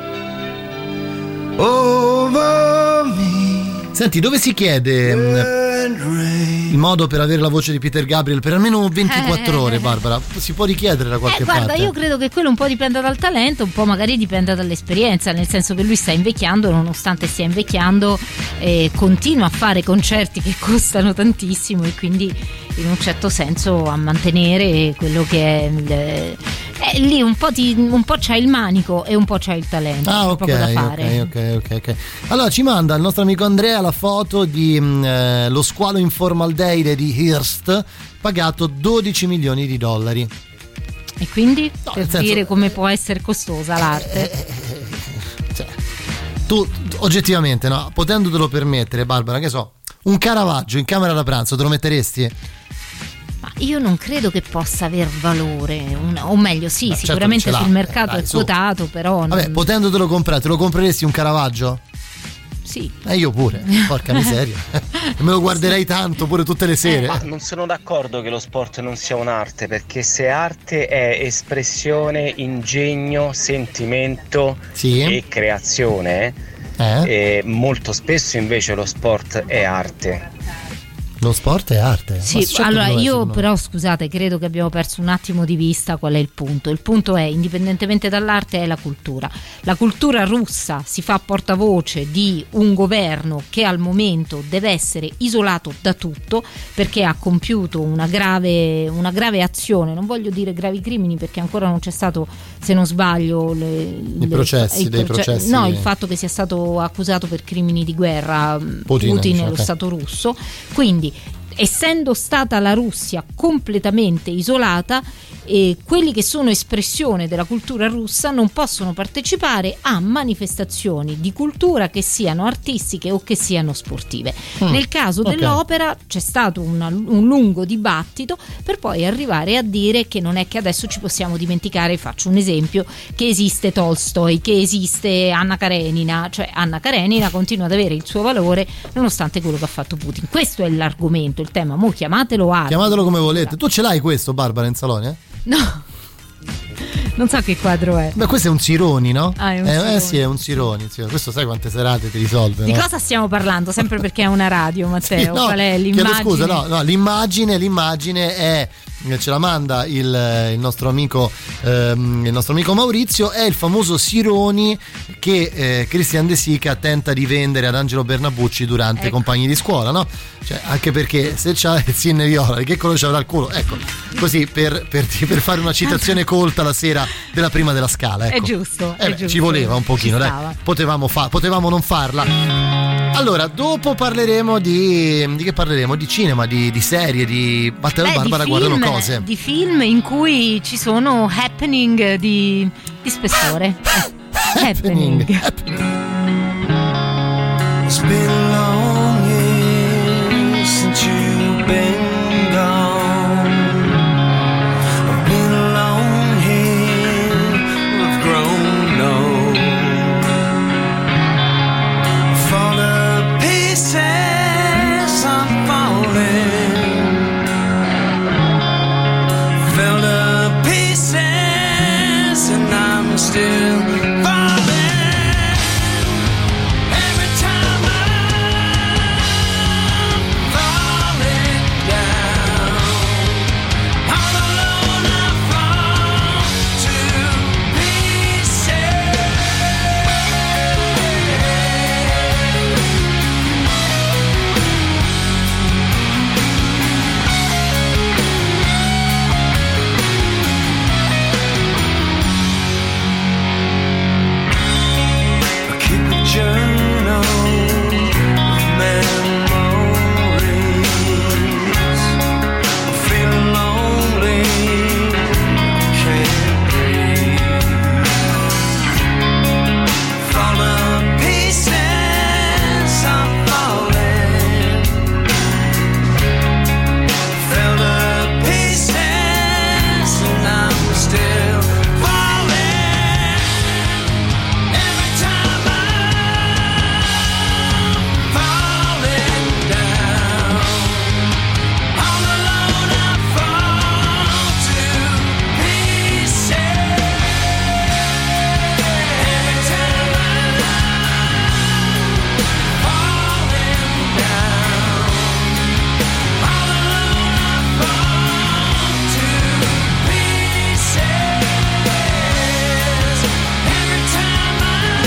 Over me. Senti, dove si chiede mh, il modo per avere la voce di Peter Gabriel per almeno ventiquattro ore, Barbara? Si può richiedere da qualche Eh, guarda, parte? io credo che quello un po' dipenda dal talento, un po' magari dipenda dall'esperienza, nel senso che lui sta invecchiando, nonostante stia invecchiando, eh, continua a fare concerti che costano tantissimo e quindi in un certo senso a mantenere quello che è il, eh, lì un po' ti, un po' c'ha il manico e un po' c'ha il talento. Ah, c'è ok, poco da fare. ok, ok, ok, ok. Allora ci manda il nostro amico Andrea la foto di mh, eh, lo squalo informaldeide di Hearst, pagato dodici milioni di dollari. E quindi per nel senso- dire come può essere costosa l'arte. Cioè, tu oggettivamente, no, potendotelo permettere, Barbara, che so, un Caravaggio in camera da pranzo te lo metteresti? Ma io non credo che possa aver valore, un- o meglio sì, Ma certo sicuramente che ce l'ha. sul mercato Eh, dai, è su. quotato, però Vabbè, non- potendotelo comprare, te lo compreresti un Caravaggio? Sì. E io pure, porca miseria. Me lo guarderei tanto pure tutte le sere. Ma non sono d'accordo che lo sport non sia un'arte, perché se arte è espressione, ingegno, sentimento e creazione, Eh? eh, molto spesso invece lo sport è arte. Lo sport è arte. Sì, Ma certo allora che lo è, io secondo me. però scusate, credo che abbiamo perso un attimo di vista qual è il punto. Il punto è, indipendentemente dall'arte, è la cultura. La cultura russa si fa portavoce di un governo che al momento deve essere isolato da tutto perché ha compiuto una grave, una grave azione, non voglio dire gravi crimini perché ancora non c'è stato, se non sbaglio, le, I processi, i dei proce- processi. No, il fatto che sia stato accusato per crimini di guerra Putin, Putin, e lo ok. Stato russo. Quindi essendo stata la Russia completamente isolata, eh, quelli che sono espressione della cultura russa non possono partecipare a manifestazioni di cultura che siano artistiche o che siano sportive. Mm, Nel caso ok. dell'opera c'è stato una- un lungo dibattito per poi arrivare a dire che non è che adesso ci possiamo dimenticare, faccio un esempio, che esiste Tolstoi, che esiste Anna Karenina, cioè Anna Karenina continua ad avere il suo valore nonostante quello che ha fatto Putin. Questo è l'argomento, il tema, mo chiamatelo arte. Chiamatelo come volete. Tu ce l'hai questo, Barbara, in salone? Eh? No, non so che quadro è. Beh, questo è un Sironi, no? Ah, è un eh, Sironi. eh sì, è un Sironi. Sì. Questo sai quante serate ti risolve, Di no? cosa stiamo parlando? Sempre perché è una radio, Matteo. Sì, no, Qual è chiedo l'immagine? scusa, no, no, l'immagine, l'immagine è, ce la manda il, il nostro amico ehm, il nostro amico Maurizio, è il famoso Sironi che eh, Christian De Sica tenta di vendere ad Angelo Bernabucci durante i Ecco. compagni di scuola, no? Cioè, anche perché se c'ha il Sinne Viola, che quello c'avrà il culo, ecco, così per, per, per fare una citazione colta la sera della prima della Scala, ecco. È giusto, Eh è beh, giusto. ci voleva un pochino, Ci dai. stava. Potevamo, fa- potevamo non farla. Allora, dopo parleremo di. di che parleremo? Di cinema, di, di serie, di Matteo e Barbara guardano cose. Di film in cui ci sono happening di, di spessore. happening. happening. It's been a long year since you've been gone. I've been alone here, I've grown old. Fall to pieces, I'm falling. Fell to pieces, and I'm still falling. Every time I'm falling down, all alone I fall to pieces. I keep a journal of memories. I'm feeling lonely, can't breathe. Fall to pieces, I'm falling. Fell to pieces, and I'm still falling. Every time I'm falling down, all alone I fall to pieces. Every time I'm falling down, all alone I fall to pieces. Every time I'm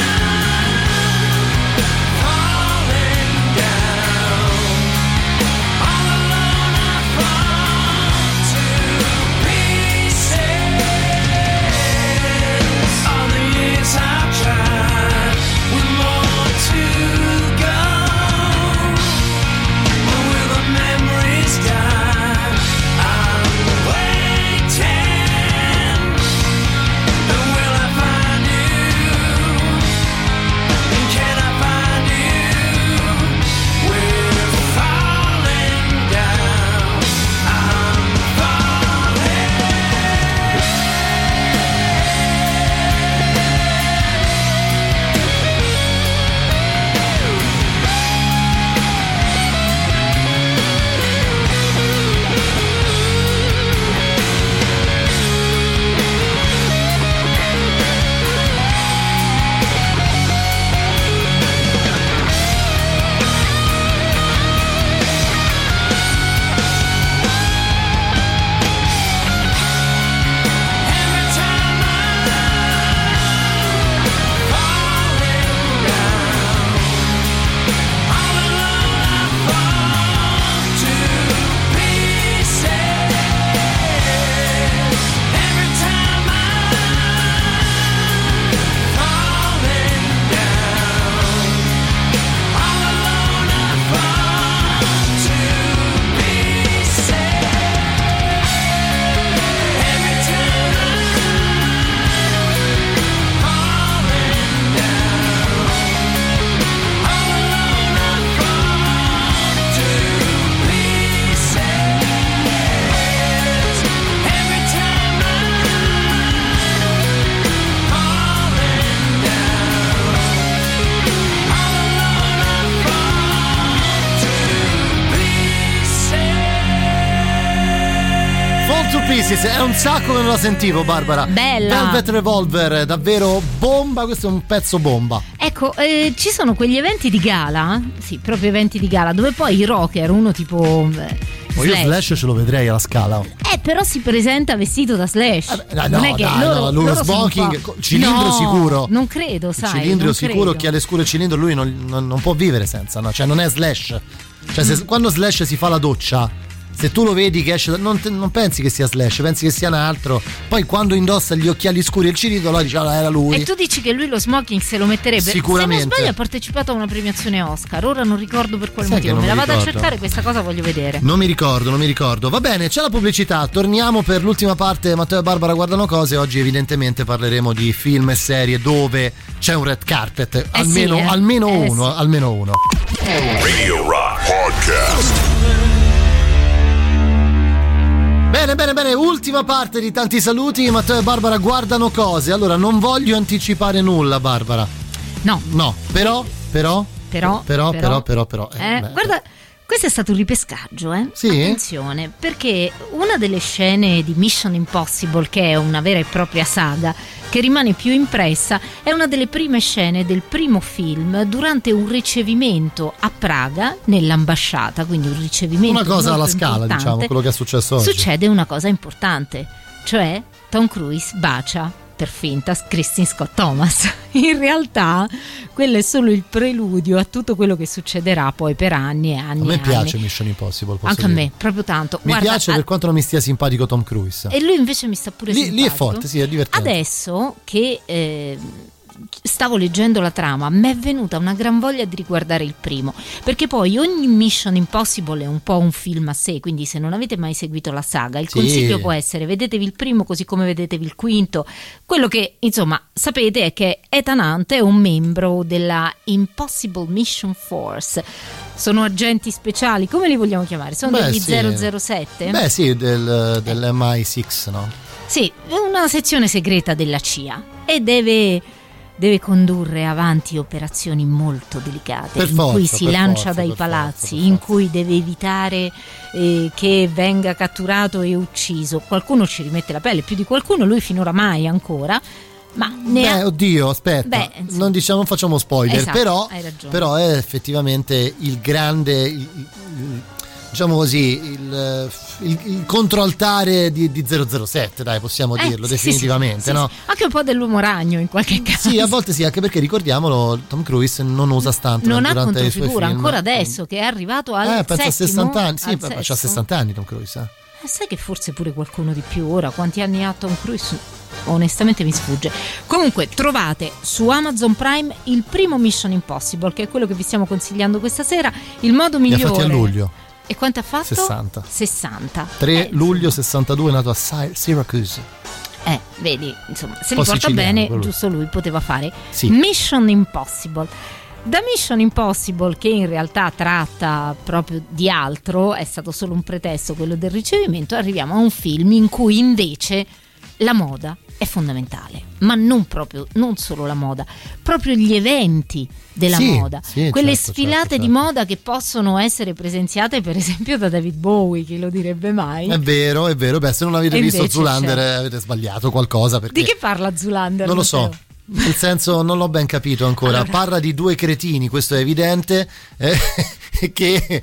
falling down, all alone I fall to pieces. All the years I've tried, with more to go, but will the memories die? I'm waiting, and will I find you? And can I find you? We're falling down. I'm falling. Every time I'm falling down, all alone I fall to pieces. Every time I'm falling down, all alone I fall to pieces. Every time I'm falling down, all alone I fall to pieces. Every time I'm falling down, all alone I fall to pieces. Fall to Pieces, è un sacco che non la sentivo, Barbara. Bella. Velvet Revolver, davvero bomba, questo è un pezzo bomba. Ecco, eh, ci sono quegli eventi di gala, sì, proprio eventi di gala, dove poi i rocker, uno tipo eh, Oh, io Slash. Slash ce lo vedrei alla Scala. Eh, però si presenta vestito da Slash. Eh, no, non è che dai, loro, no, lui loro sono smoking, qua- cilindro no, sicuro. Non credo, sai. Cilindro non sicuro, credo. occhiale scuro cilindro, lui non, non- non può vivere senza, no? Cioè non è Slash. Cioè se, quando Slash si fa la doccia se tu lo vedi che esce, non, te, non pensi che sia Slash, pensi che sia un altro. Poi quando indossa gli occhiali scuri e il cirito, allora dici, ah, era lui. E tu dici che lui lo smoking se lo metterebbe? Sicuramente. Se non sbaglio ha partecipato a una premiazione Oscar, ora non ricordo per quale Sai motivo, me la vado ricordo. a cercare, questa cosa voglio vedere. Non mi ricordo, non mi ricordo. Va bene, c'è la pubblicità, torniamo per l'ultima parte. Matteo e Barbara guardano cose. Oggi evidentemente parleremo di film e serie dove c'è un red carpet, eh almeno, sì, eh. almeno eh uno, sì. almeno uno. Radio Rock Podcast. Bene, bene, bene, ultima parte di tanti saluti. Matteo e Barbara guardano cose. Allora, non voglio anticipare nulla, Barbara. No. No, però, però, Però, però, però, però, però. Eh, eh, beh, guarda, questo è stato un ripescaggio, eh? Sì? Attenzione, perché una delle scene di Mission Impossible, che è una vera e propria saga, che rimane più impressa, è una delle prime scene del primo film durante un ricevimento a Praga nell'ambasciata, quindi un ricevimento una cosa molto alla scala, importante. diciamo, quello che è successo oggi. Succede una cosa importante, cioè Tom Cruise bacia per finta Kristen Scott Thomas. In realtà quello è solo il preludio a tutto quello che succederà poi per anni e anni. A me e piace anni. Mission Impossible, posso Anche a dire. me, proprio tanto. Mi Guarda, piace a- per quanto non mi stia simpatico Tom Cruise. e lui invece mi sta pure Lì, simpatico. lì è forte, sì, è divertente. Adesso che eh, stavo leggendo la trama, mi è venuta una gran voglia di riguardare il primo, perché poi ogni Mission Impossible è un po' un film a sé, quindi se non avete mai seguito la saga, il Sì. consiglio può essere: vedetevi il primo così come vedetevi il quinto. Quello che insomma sapete è che Ethan Hunt è un membro della Impossible Mission Force. Sono agenti speciali, come li vogliamo chiamare? Sono Beh, degli sì. zero zero sette? Beh sì, del, dell'M I sei, no? Sì, è una sezione segreta della C I A e deve, deve condurre avanti operazioni molto delicate, Per in forza, cui si per lancia forza, dai per palazzi, forza, per in cui deve evitare eh, che venga catturato e ucciso. Qualcuno ci rimette la pelle, più di qualcuno, lui finora mai ancora. Ma ne Beh, ha... oddio, aspetta, Beh, insomma. non diciamo, non facciamo spoiler, Esatto, però, hai ragione. però è effettivamente il grande, il- il- diciamo così, il, il, il controaltare di, di zero zero sette, dai, possiamo Eh, dirlo sì, sì, definitivamente, sì, no? sì. Anche un po' dell'uomo ragno in qualche caso. Sì, a volte sì, anche perché ricordiamolo, Tom Cruise non usa stunt Non ha durante i suoi controfigura film. ancora adesso che è arrivato al Eh, penso a settimo, sessanta anni, sì, al ma c'ha sesto. sessanta anni Tom Cruise, eh. Eh, sai che forse pure qualcuno di più ora. Quanti anni ha Tom Cruise? Onestamente mi sfugge. Comunque trovate su Amazon Prime il primo Mission Impossible, che è quello che vi stiamo consigliando questa sera. Il modo Li ha migliore. fatti a luglio. E quanto ha fatto? sessanta. sessanta. tre Eh, luglio sessantadue, nato a Sy- Syracuse. Eh, vedi, insomma, se Un li po' porta siciliano, bene, quello. giusto lui poteva fare Sì. Mission Impossible. Da Mission Impossible, che in realtà tratta proprio di altro, è stato solo un pretesto quello del ricevimento, arriviamo a un film in cui invece la moda è fondamentale, ma non proprio, non solo la moda, proprio gli eventi della Sì, moda, sì, quelle certo, sfilate certo, di certo. moda che possono essere presenziate per esempio da David Bowie, chi lo direbbe mai? È vero, è vero, beh, se non avete E visto invece Zoolander c'è. eh, avete sbagliato qualcosa, perché Di che parla Zoolander? non lo so. Matteo? Nel senso, non l'ho ben capito ancora. Allora. Parla di due cretini, questo è evidente, eh, che,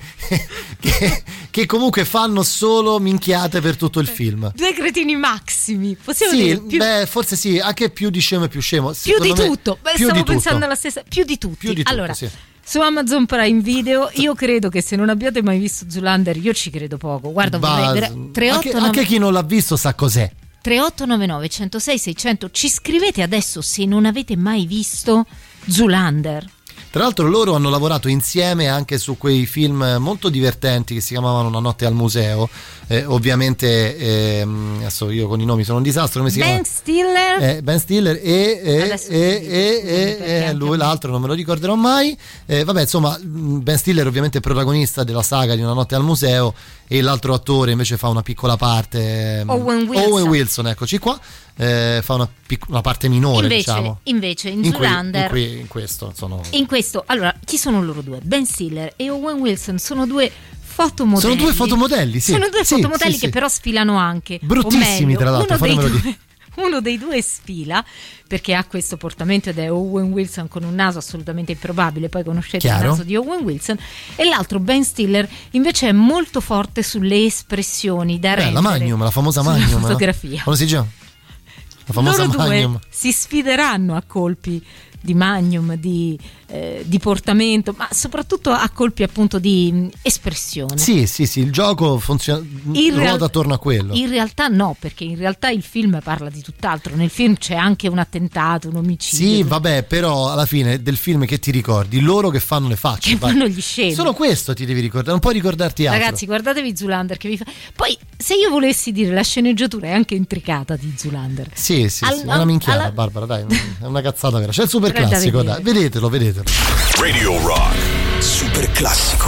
che, che comunque fanno solo minchiate per tutto il film. Due cretini massimi, possiamo Sì, dire più, beh, forse sì, anche più di scemo e più scemo. più di Secondo me, tutto. Beh, più stavo di tutto. pensando alla stessa, più di tutti. Più di tutto, allora, sì. su Amazon Prime Video, io credo che se non abbiate mai visto Zoolander, io ci credo poco. Guarda, Bas- vorrei anche, tre anche chi non l'ha visto sa cos'è. otto nove nove uno zero sei sei zero zero, ci scrivete adesso se non avete mai visto Zoolander. Tra l'altro loro hanno lavorato insieme anche su quei film molto divertenti che si chiamavano Una notte al museo. Eh, ovviamente ehm, adesso io con i nomi sono un disastro, come si Ben chiama? Stiller. Eh, Ben Stiller e, e, Adesso e, ti dico, e, scusami, e- perché e anche lui a me. l'altro non me lo ricorderò mai. Eh, vabbè, insomma, Ben Stiller ovviamente è protagonista della saga di Una notte al museo e l'altro attore invece fa una piccola parte. ehm, Owen Wilson. Owen Wilson, eccoci qua. Eh, fa una, pic- una parte minore, Invece, diciamo. invece in, In, que- Zoolander in, que- in questo sono in questo, allora, chi sono loro due? Ben Stiller e Owen Wilson sono due fotomodelli. Sono due fotomodelli, sì. Sono due Sì, fotomodelli sì, che sì. però sfilano anche. Bruttissimi, O meglio, tra l'altro, uno dei, fatemelo due, uno dei due sfila perché ha questo portamento ed è Owen Wilson con un naso assolutamente improbabile, poi conoscete Chiaro. il naso di Owen Wilson, e l'altro Ben Stiller invece è molto forte sulle espressioni da Beh, rendere la Magnum, la famosa sulla Magnum, no? fotografia. Come si chiama? La famosa Loro due Magnum. si sfideranno a colpi di magnum, di, eh, di portamento, ma soprattutto a colpi appunto di mh, espressione. Sì, sì, sì, il gioco funziona, In ruota real- attorno a quello. In realtà no, perché in realtà il film parla di tutt'altro. Nel film c'è anche un attentato, un omicidio. Sì, vabbè, però alla fine del film che ti ricordi? Loro che fanno le facce. Che vai. fanno gli scemi. Solo questo ti devi ricordare, non puoi ricordarti altro. Ragazzi, guardatevi Zoolander che vi fa... Poi, se io volessi dire, la sceneggiatura è anche intricata di Zoolander. Sì, sì, Al- sì, è una minchiata, alla- Barbara, dai, è una cazzata vera. C'è il super Però è da classico, vedere. dai, vedetelo, vedetelo. Radio Rock. Super classico.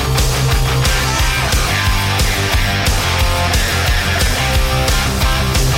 Thank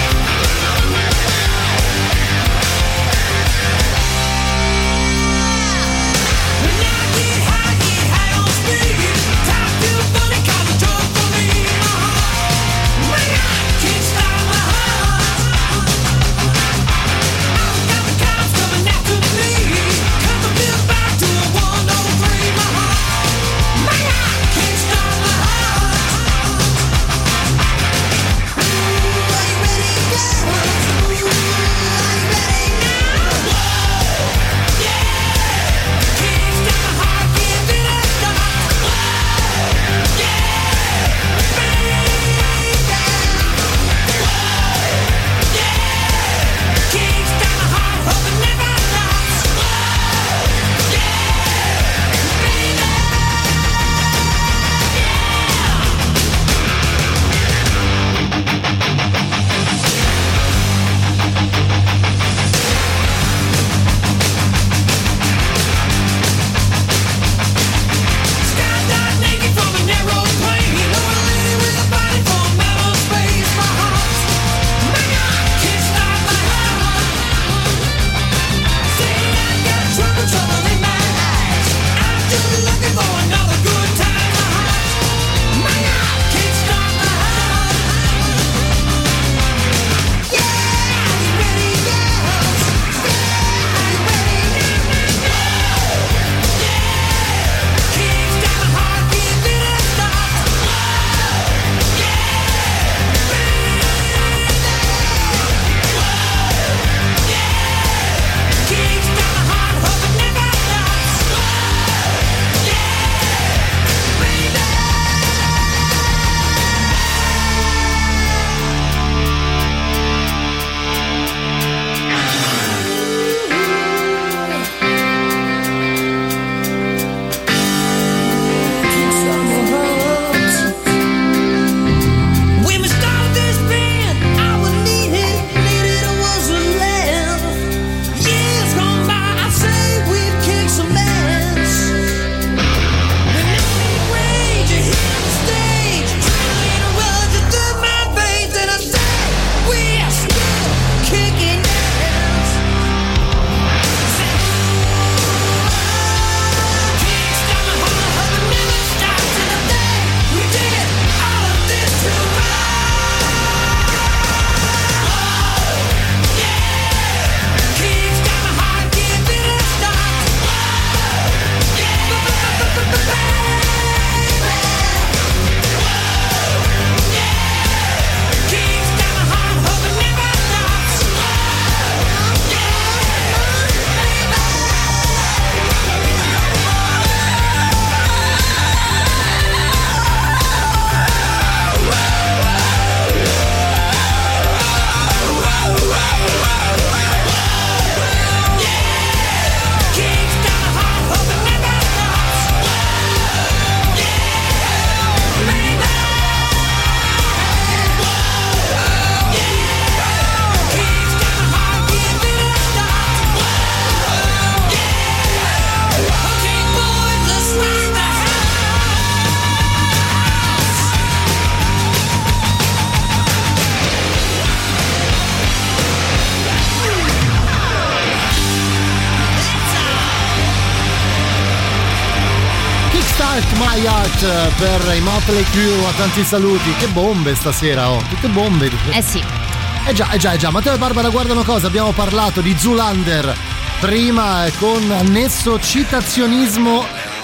My Heart per i Motley Crue, a tanti saluti. Che bombe stasera, oh, tutte bombe. Eh sì. Eh già, eh già, eh già. Matteo e Barbara guardano cosa? Abbiamo parlato di Zoolander prima con annesso citazionismo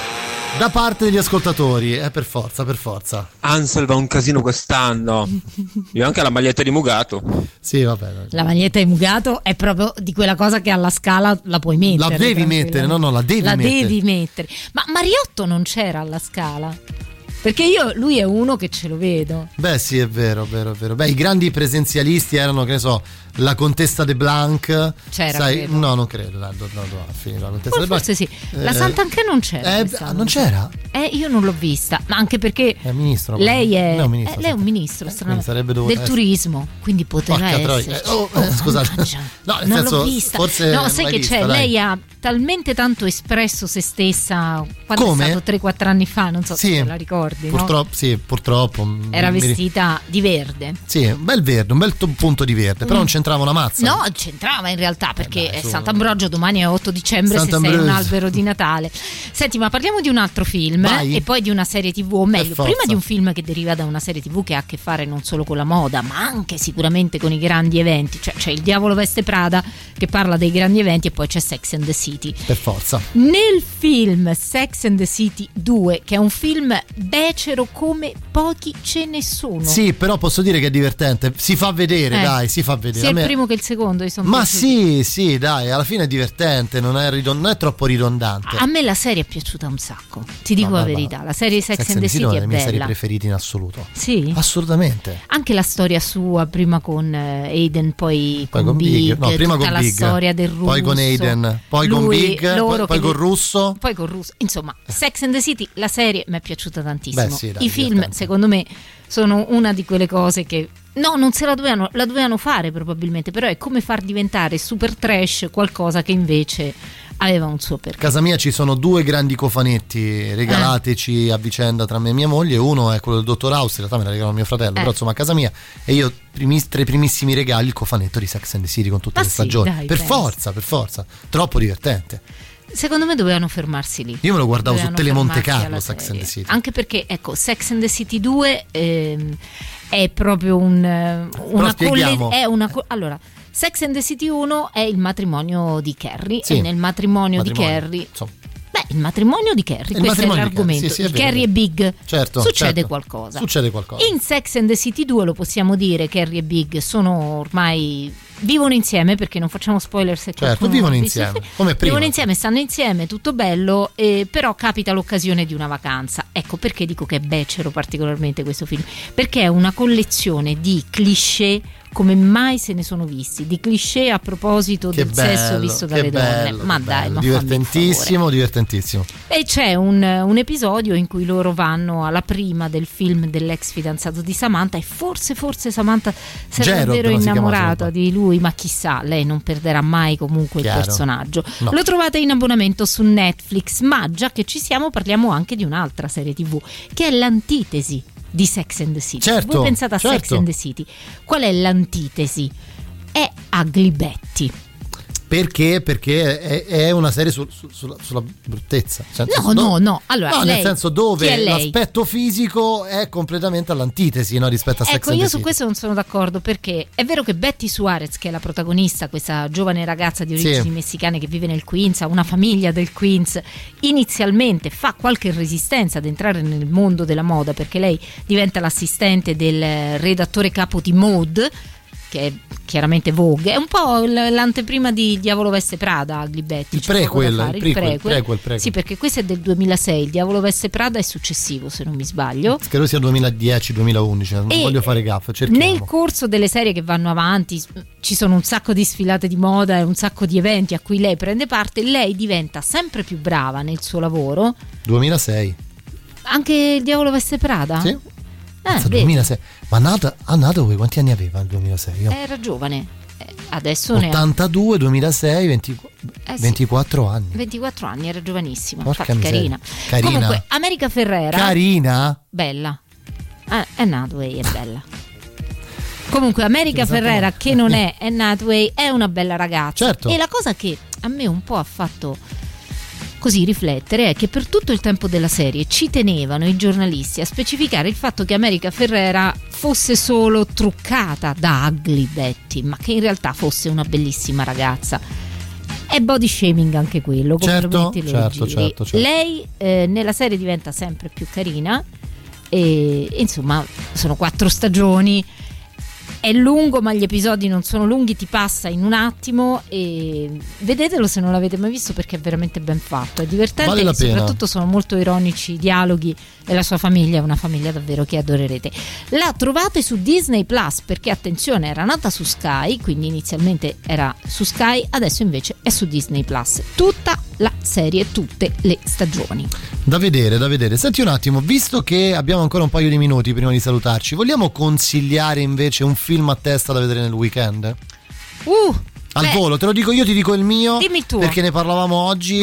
da parte degli ascoltatori. Eh, per forza, per forza. Ansel va un casino quest'anno. Io anche la maglietta di Mugato. Sì, vabbè. La maglietta di Mugato è proprio di quella cosa che alla Scala la puoi mettere. La devi mettere, no, no, la devi la mettere. devi mettere. Ma Mariotto non c'era alla Scala? Perché io, lui è uno che ce lo vedo. Beh, sì, è vero, vero, vero. Beh, i grandi presenzialisti erano, che ne so, la Contessa de Blanc. C'era, sai, credo. no, non credo, no, no, no, no, finito la Contessa de Blanc. Forse sì. La Eh, Santanchè non c'era. eh, quest'anno. non c'era? Eh, io non l'ho vista, ma anche perché È ministro. lei è, No, ministro, eh, lei è un ministro stranamente, sarebbe dovuto del essere. turismo, quindi poteva Porca troia. essere. Eh, oh, eh, scusate. No, nel non senso, l'ho vista. forse no, sai l'hai che vista, c'è? dai. Lei ha talmente tanto espresso se stessa quando Come? è stato tre quattro anni fa, non so Sì, se te la ricordi, no? Purtroppo, sì, purtroppo. Era Mi- mi- vestita di verde. Sì, un bel verde, un bel to- punto di verde, però Mm. non c'entrava una mazza. No, c'entrava in realtà perché dai, è su. Sant'Ambrogio, domani è otto dicembre, se sei Sant'Ambrogio. un albero di Natale. Senti, ma parliamo di un altro film Vai. e poi di una serie tivù, o meglio, forza. prima di un film che deriva da una serie tivù che ha a che fare non solo con la moda, ma anche sicuramente con i grandi eventi. Cioè c'è Il Diavolo Veste Prada che parla dei grandi eventi e poi c'è Sex and the City. Per forza. Nel film Sex and the City due, che è un film becero come pochi ce ne sono. Sì, però posso dire che è divertente. Si fa vedere, Eh. dai, si fa vedere. Sia A il me- primo che il secondo, io sono Ma piaciuti. sì, sì, dai, alla fine è divertente, non è, ridon- non è troppo ridondante. A me la serie è piaciuta un sacco, ti dico No, la Barbara, verità. La serie Sex, Sex and the City City è una è delle mie serie bella. preferite in assoluto. Sì? Assolutamente. Anche la storia sua, prima con eh, Aiden, poi con, Poi con Big, Big, no, prima tutta con la Big, storia del russo. poi con Aiden, poi con Lui, Big, loro poi, poi che con li- Russo. Poi con Russo. Insomma, Sex and the City, la serie mi è piaciuta tantissimo. Beh, sì, dai, I film, divertente. secondo me, sono una di quelle cose che no, non se la dovevano, la dovevano fare probabilmente, però è come far diventare super trash qualcosa che invece aveva un suo perché. A casa mia ci sono due grandi cofanetti regalateci a vicenda tra me e mia moglie. Uno è quello del dottor House, in realtà me la regalò mio fratello, Eh. però insomma a casa mia. E io primi- tra i primissimi regali il cofanetto di Sex and the City con tutte Ma le sì, stagioni. dai, per pensa. forza, per forza. Troppo divertente. Secondo me dovevano fermarsi lì. Io me lo guardavo su Dovevano Telemonte fermarsi Carlo, alla Sex and serie. the City. Anche perché, ecco, Sex and the City due ehm, è proprio un eh, una spieghiamo. è una co- allora, Sex and the City uno è il matrimonio di Carrie Sì. e nel matrimonio, Matrimonio, di Carrie insomma. Beh, il matrimonio di Carrie, Il questo è matrimonio di l'argomento. Carrie, sì, sì, è Il vero, Carrie e è Big. Certo, Succede certo. qualcosa. Succede qualcosa. In Sex and the City due lo possiamo dire, Carrie e Big sono ormai vivono insieme, perché non facciamo spoiler se Certo, qualcuno vivono non ha visto il insieme, film. come prima. Vivono insieme, stanno insieme, tutto bello, eh, però capita l'occasione di una vacanza. Ecco perché dico che è becero particolarmente questo film, perché è una collezione di cliché come mai se ne sono visti, di cliché a proposito Che del sesso bello, visto che dalle bello, donne. Ma che dai, bello. ma fammi il favore. divertentissimo, divertentissimo. E c'è un, un episodio in cui loro vanno alla prima del film dell'ex fidanzato di Samantha, e forse forse Samantha si era Gerald, davvero no, si chiama innamorata di lui, ma chissà, lei non perderà mai comunque Chiaro. il personaggio. No. Lo trovate in abbonamento su Netflix, ma già che ci siamo parliamo anche di un'altra serie tivù che è l'antitesi di Sex and the City. Certo, Voi pensate a Sex certo. and the City, qual è l'antitesi? È Ugly Betty. Perché? Perché è, è una serie sul- su- sulla, sulla bruttezza. Cioè, No, no, no. Allora, no, lei- nel senso chi dove è lei? l'aspetto fisico è completamente all'antitesi, no, rispetto a Sex Ecco, and io the su City. questo non sono d'accordo, perché è vero che Betty Suarez, che è la protagonista, questa giovane ragazza di origini Sì. messicane che vive nel Queens, ha una famiglia del Queens, inizialmente fa qualche resistenza ad entrare nel mondo della moda, perché lei diventa l'assistente del redattore capo di Mode, che è chiaramente Vogue, è un po' l- l'anteprima di Diavolo Veste Prada, Ugly Betty. Il c'è poco da prequel, fare, il prequel, prequel, prequel. Sì, perché questo è del duemilasei, il Diavolo Veste Prada è successivo, se non mi sbaglio. Credo sia duemiladieci duemilaundici, non E voglio fare gaffe, cerchiamo. Nel corso delle serie che vanno avanti ci sono un sacco di sfilate di moda e un sacco di eventi a cui lei prende parte, lei diventa sempre più brava nel suo lavoro. duemilasei. Anche il Diavolo Veste Prada? Sì. Eh, Mazza, vedi, duemilasei. Ma Nata, a Natalie quanti anni aveva nel duemilasei? Io- era giovane. Eh, adesso ne ha ottantadue, duemilasei, venti, Eh sì. ventiquattro anni. ventiquattro anni, era giovanissima. Porca Infatti miseria. carina. Carina. Comunque, America Ferrera. Carina? Bella. Eh, Anne Hathaway è bella. Comunque America Ci pensate Ferrera, male. che non è Anne Hathaway, è una bella ragazza. Certo. E la cosa che a me un po' ha fatto così riflettere è che per tutto il tempo della serie ci tenevano i giornalisti a specificare il fatto che America Ferrera fosse solo truccata da Ugly Betty, ma che in realtà fosse una bellissima ragazza. È body shaming anche quello, come certo, lo metti certo, certo, certo. Lei eh, nella serie diventa sempre più carina e insomma sono quattro stagioni. È lungo, ma gli episodi non sono lunghi, ti passa in un attimo e vedetelo se non l'avete mai visto, perché è veramente ben fatto, è divertente, vale la e pena. soprattutto sono molto ironici i dialoghi, e la sua famiglia è una famiglia davvero che adorerete. La trovate su Disney Plus, perché attenzione, era nata su Sky, quindi inizialmente era su Sky, adesso invece è su Disney Plus, tutta la serie, tutte le stagioni. Da vedere, da vedere. Senti un attimo, visto che abbiamo ancora un paio di minuti prima di salutarci, vogliamo consigliare invece un film a testa da vedere nel weekend? Uh, Al beh, volo, te lo dico io, ti dico il mio. Dimmi il tuo. Perché ne parlavamo oggi.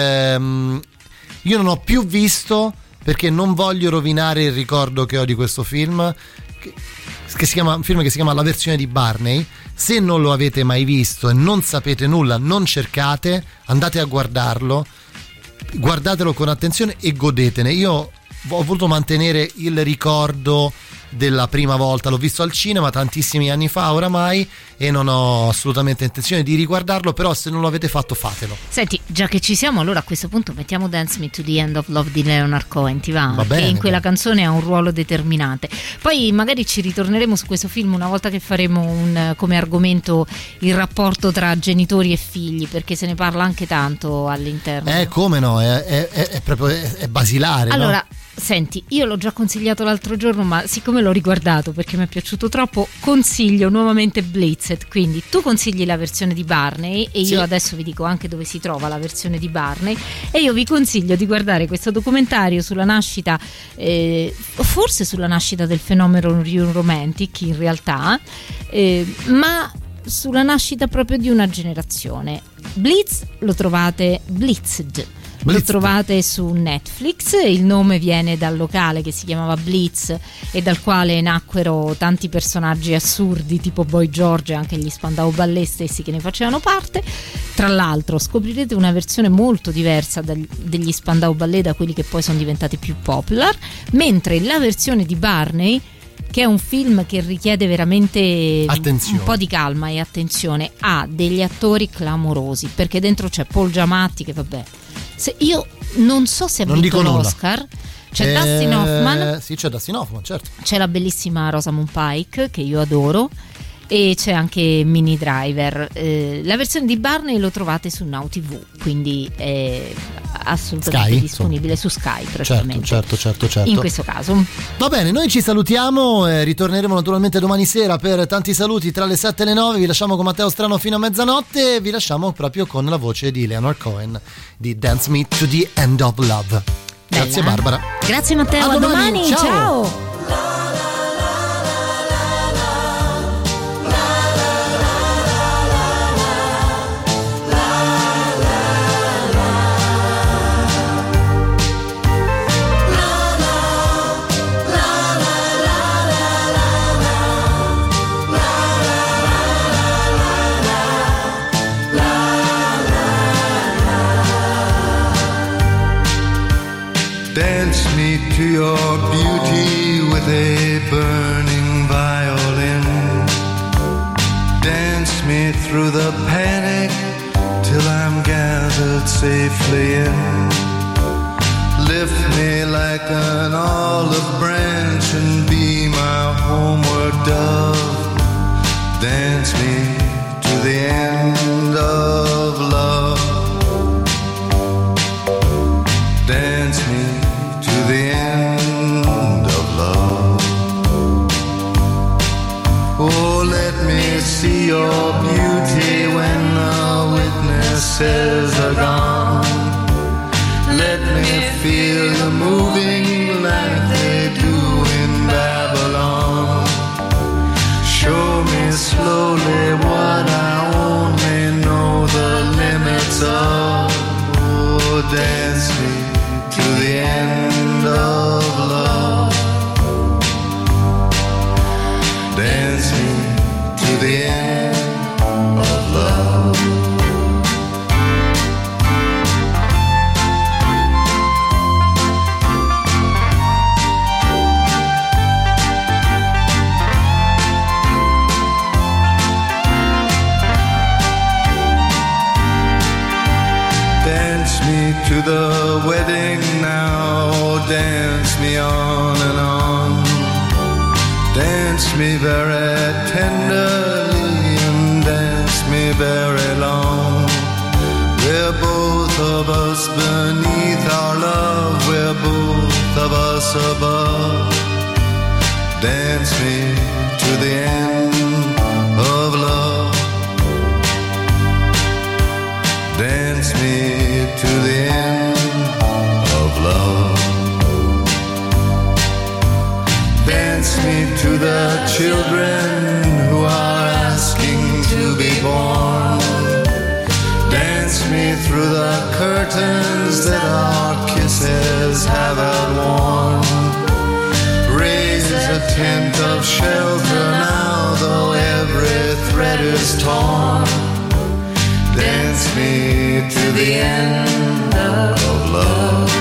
Ehm, io non ho più visto, perché non voglio rovinare il ricordo che ho di questo film, che, che si chiama, un film che si chiama La versione di Barney. Se non lo avete mai visto e non sapete nulla, non cercate, andate a guardarlo, guardatelo con attenzione e godetene. Io ho voluto mantenere il ricordo della prima volta, l'ho visto al cinema tantissimi anni fa oramai e non ho assolutamente intenzione di riguardarlo, però se non lo avete fatto fatelo. Senti, già che ci siamo, allora a questo punto mettiamo Dance Me to the End of Love di Leonard Cohen, ti va? Va bene, che in quella beh. canzone ha un ruolo determinante. Poi magari ci ritorneremo su questo film una volta che faremo un, come argomento il rapporto tra genitori e figli, perché se ne parla anche tanto all'interno. Eh come no, è, è, è, è proprio è, è basilare, Allora, no? senti, io l'ho già consigliato l'altro giorno, ma siccome l'ho riguardato perché mi è piaciuto troppo, consiglio nuovamente Blitzed. Quindi tu consigli la versione di Barney e Sì. io adesso vi dico anche dove si trova la versione di Barney, e io vi consiglio di guardare questo documentario sulla nascita, eh, forse sulla nascita del fenomeno New Romantic in realtà, eh, ma sulla nascita proprio di una generazione. Blitz lo trovate, Blitzed lo trovate su Netflix, il nome viene dal locale che si chiamava Blitz e dal quale nacquero tanti personaggi assurdi tipo Boy George e anche gli Spandau Ballet stessi che ne facevano parte. Tra l'altro scoprirete una versione molto diversa dagli, degli Spandau Ballet, da quelli che poi sono diventati più popular, mentre la versione di Barney, che è un film che richiede veramente attenzione, un po' di calma e attenzione, ha degli attori clamorosi, perché dentro c'è Paul Giamatti che vabbè, se io non so se ha non vinto dico nulla. l'Oscar, c'è eh, Dustin Hoffman, sì, c'è Dustin Hoffman, certo, c'è la bellissima Rosamund Pike che io adoro, e c'è anche Minnie Driver. Eh, la versione di Barney lo trovate su Now T V, quindi è assolutamente Sky, disponibile insomma. su Sky praticamente. Certo, certo, certo, certo. In questo caso. Va bene, noi ci salutiamo, eh, ritorneremo naturalmente domani sera per tanti saluti tra le sette e le nove. Vi lasciamo con Matteo Strano fino a mezzanotte e vi lasciamo proprio con la voce di Leonard Cohen di Dance Me to the End of Love. Grazie Bella. Barbara. Grazie Matteo, A a domani, domani, ciao. ciao. Dance me to your beauty with a burning violin. Dance me through the panic till I'm gathered safely in. Lift me like an olive branch and be my homeward dove. Dance me to the end of love. Dance me to the end of love. Oh, let me see your beauty when the witnesses are gone. Let me feel you moving like they do in Babylon. Show me slowly what I only know the limits of. Oh, dance me to the end of love. Dance me to the end of love. to the wedding now, dance me on and on. Dance me very tenderly and dance me very long. We're both of us beneath our love, we're both of us above. Dance me to the end of love. Dance me to the end of love. Dance me to the children who are asking to be born. Dance me through the curtains that our kisses have outworn. Raise a tent of shelter now, though every thread is torn. Dance me to the end of love.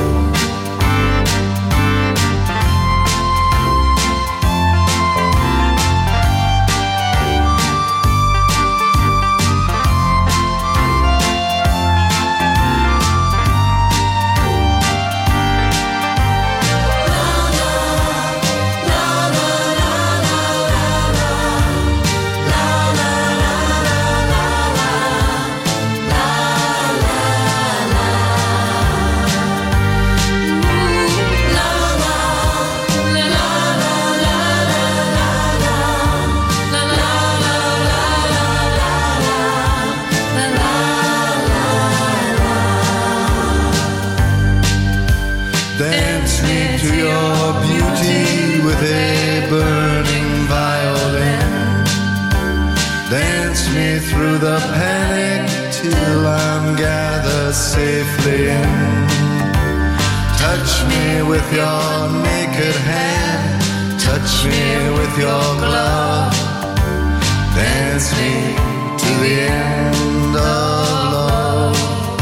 Dance me to your beauty with a burning violin. Dance me through the panic till I'm gathered safely in. Touch me with your naked hand, touch me with your glove. Dance me to the end of love.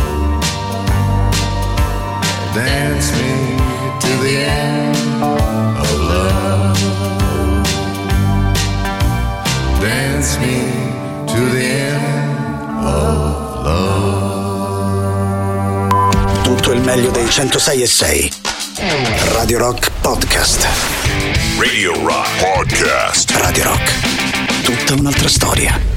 Dance me to the end of love. Dance me to the end of love. Tutto il meglio dei centosei e sei. Radio Rock Podcast. Radio Rock Podcast. Radio Rock. Tutta un'altra storia.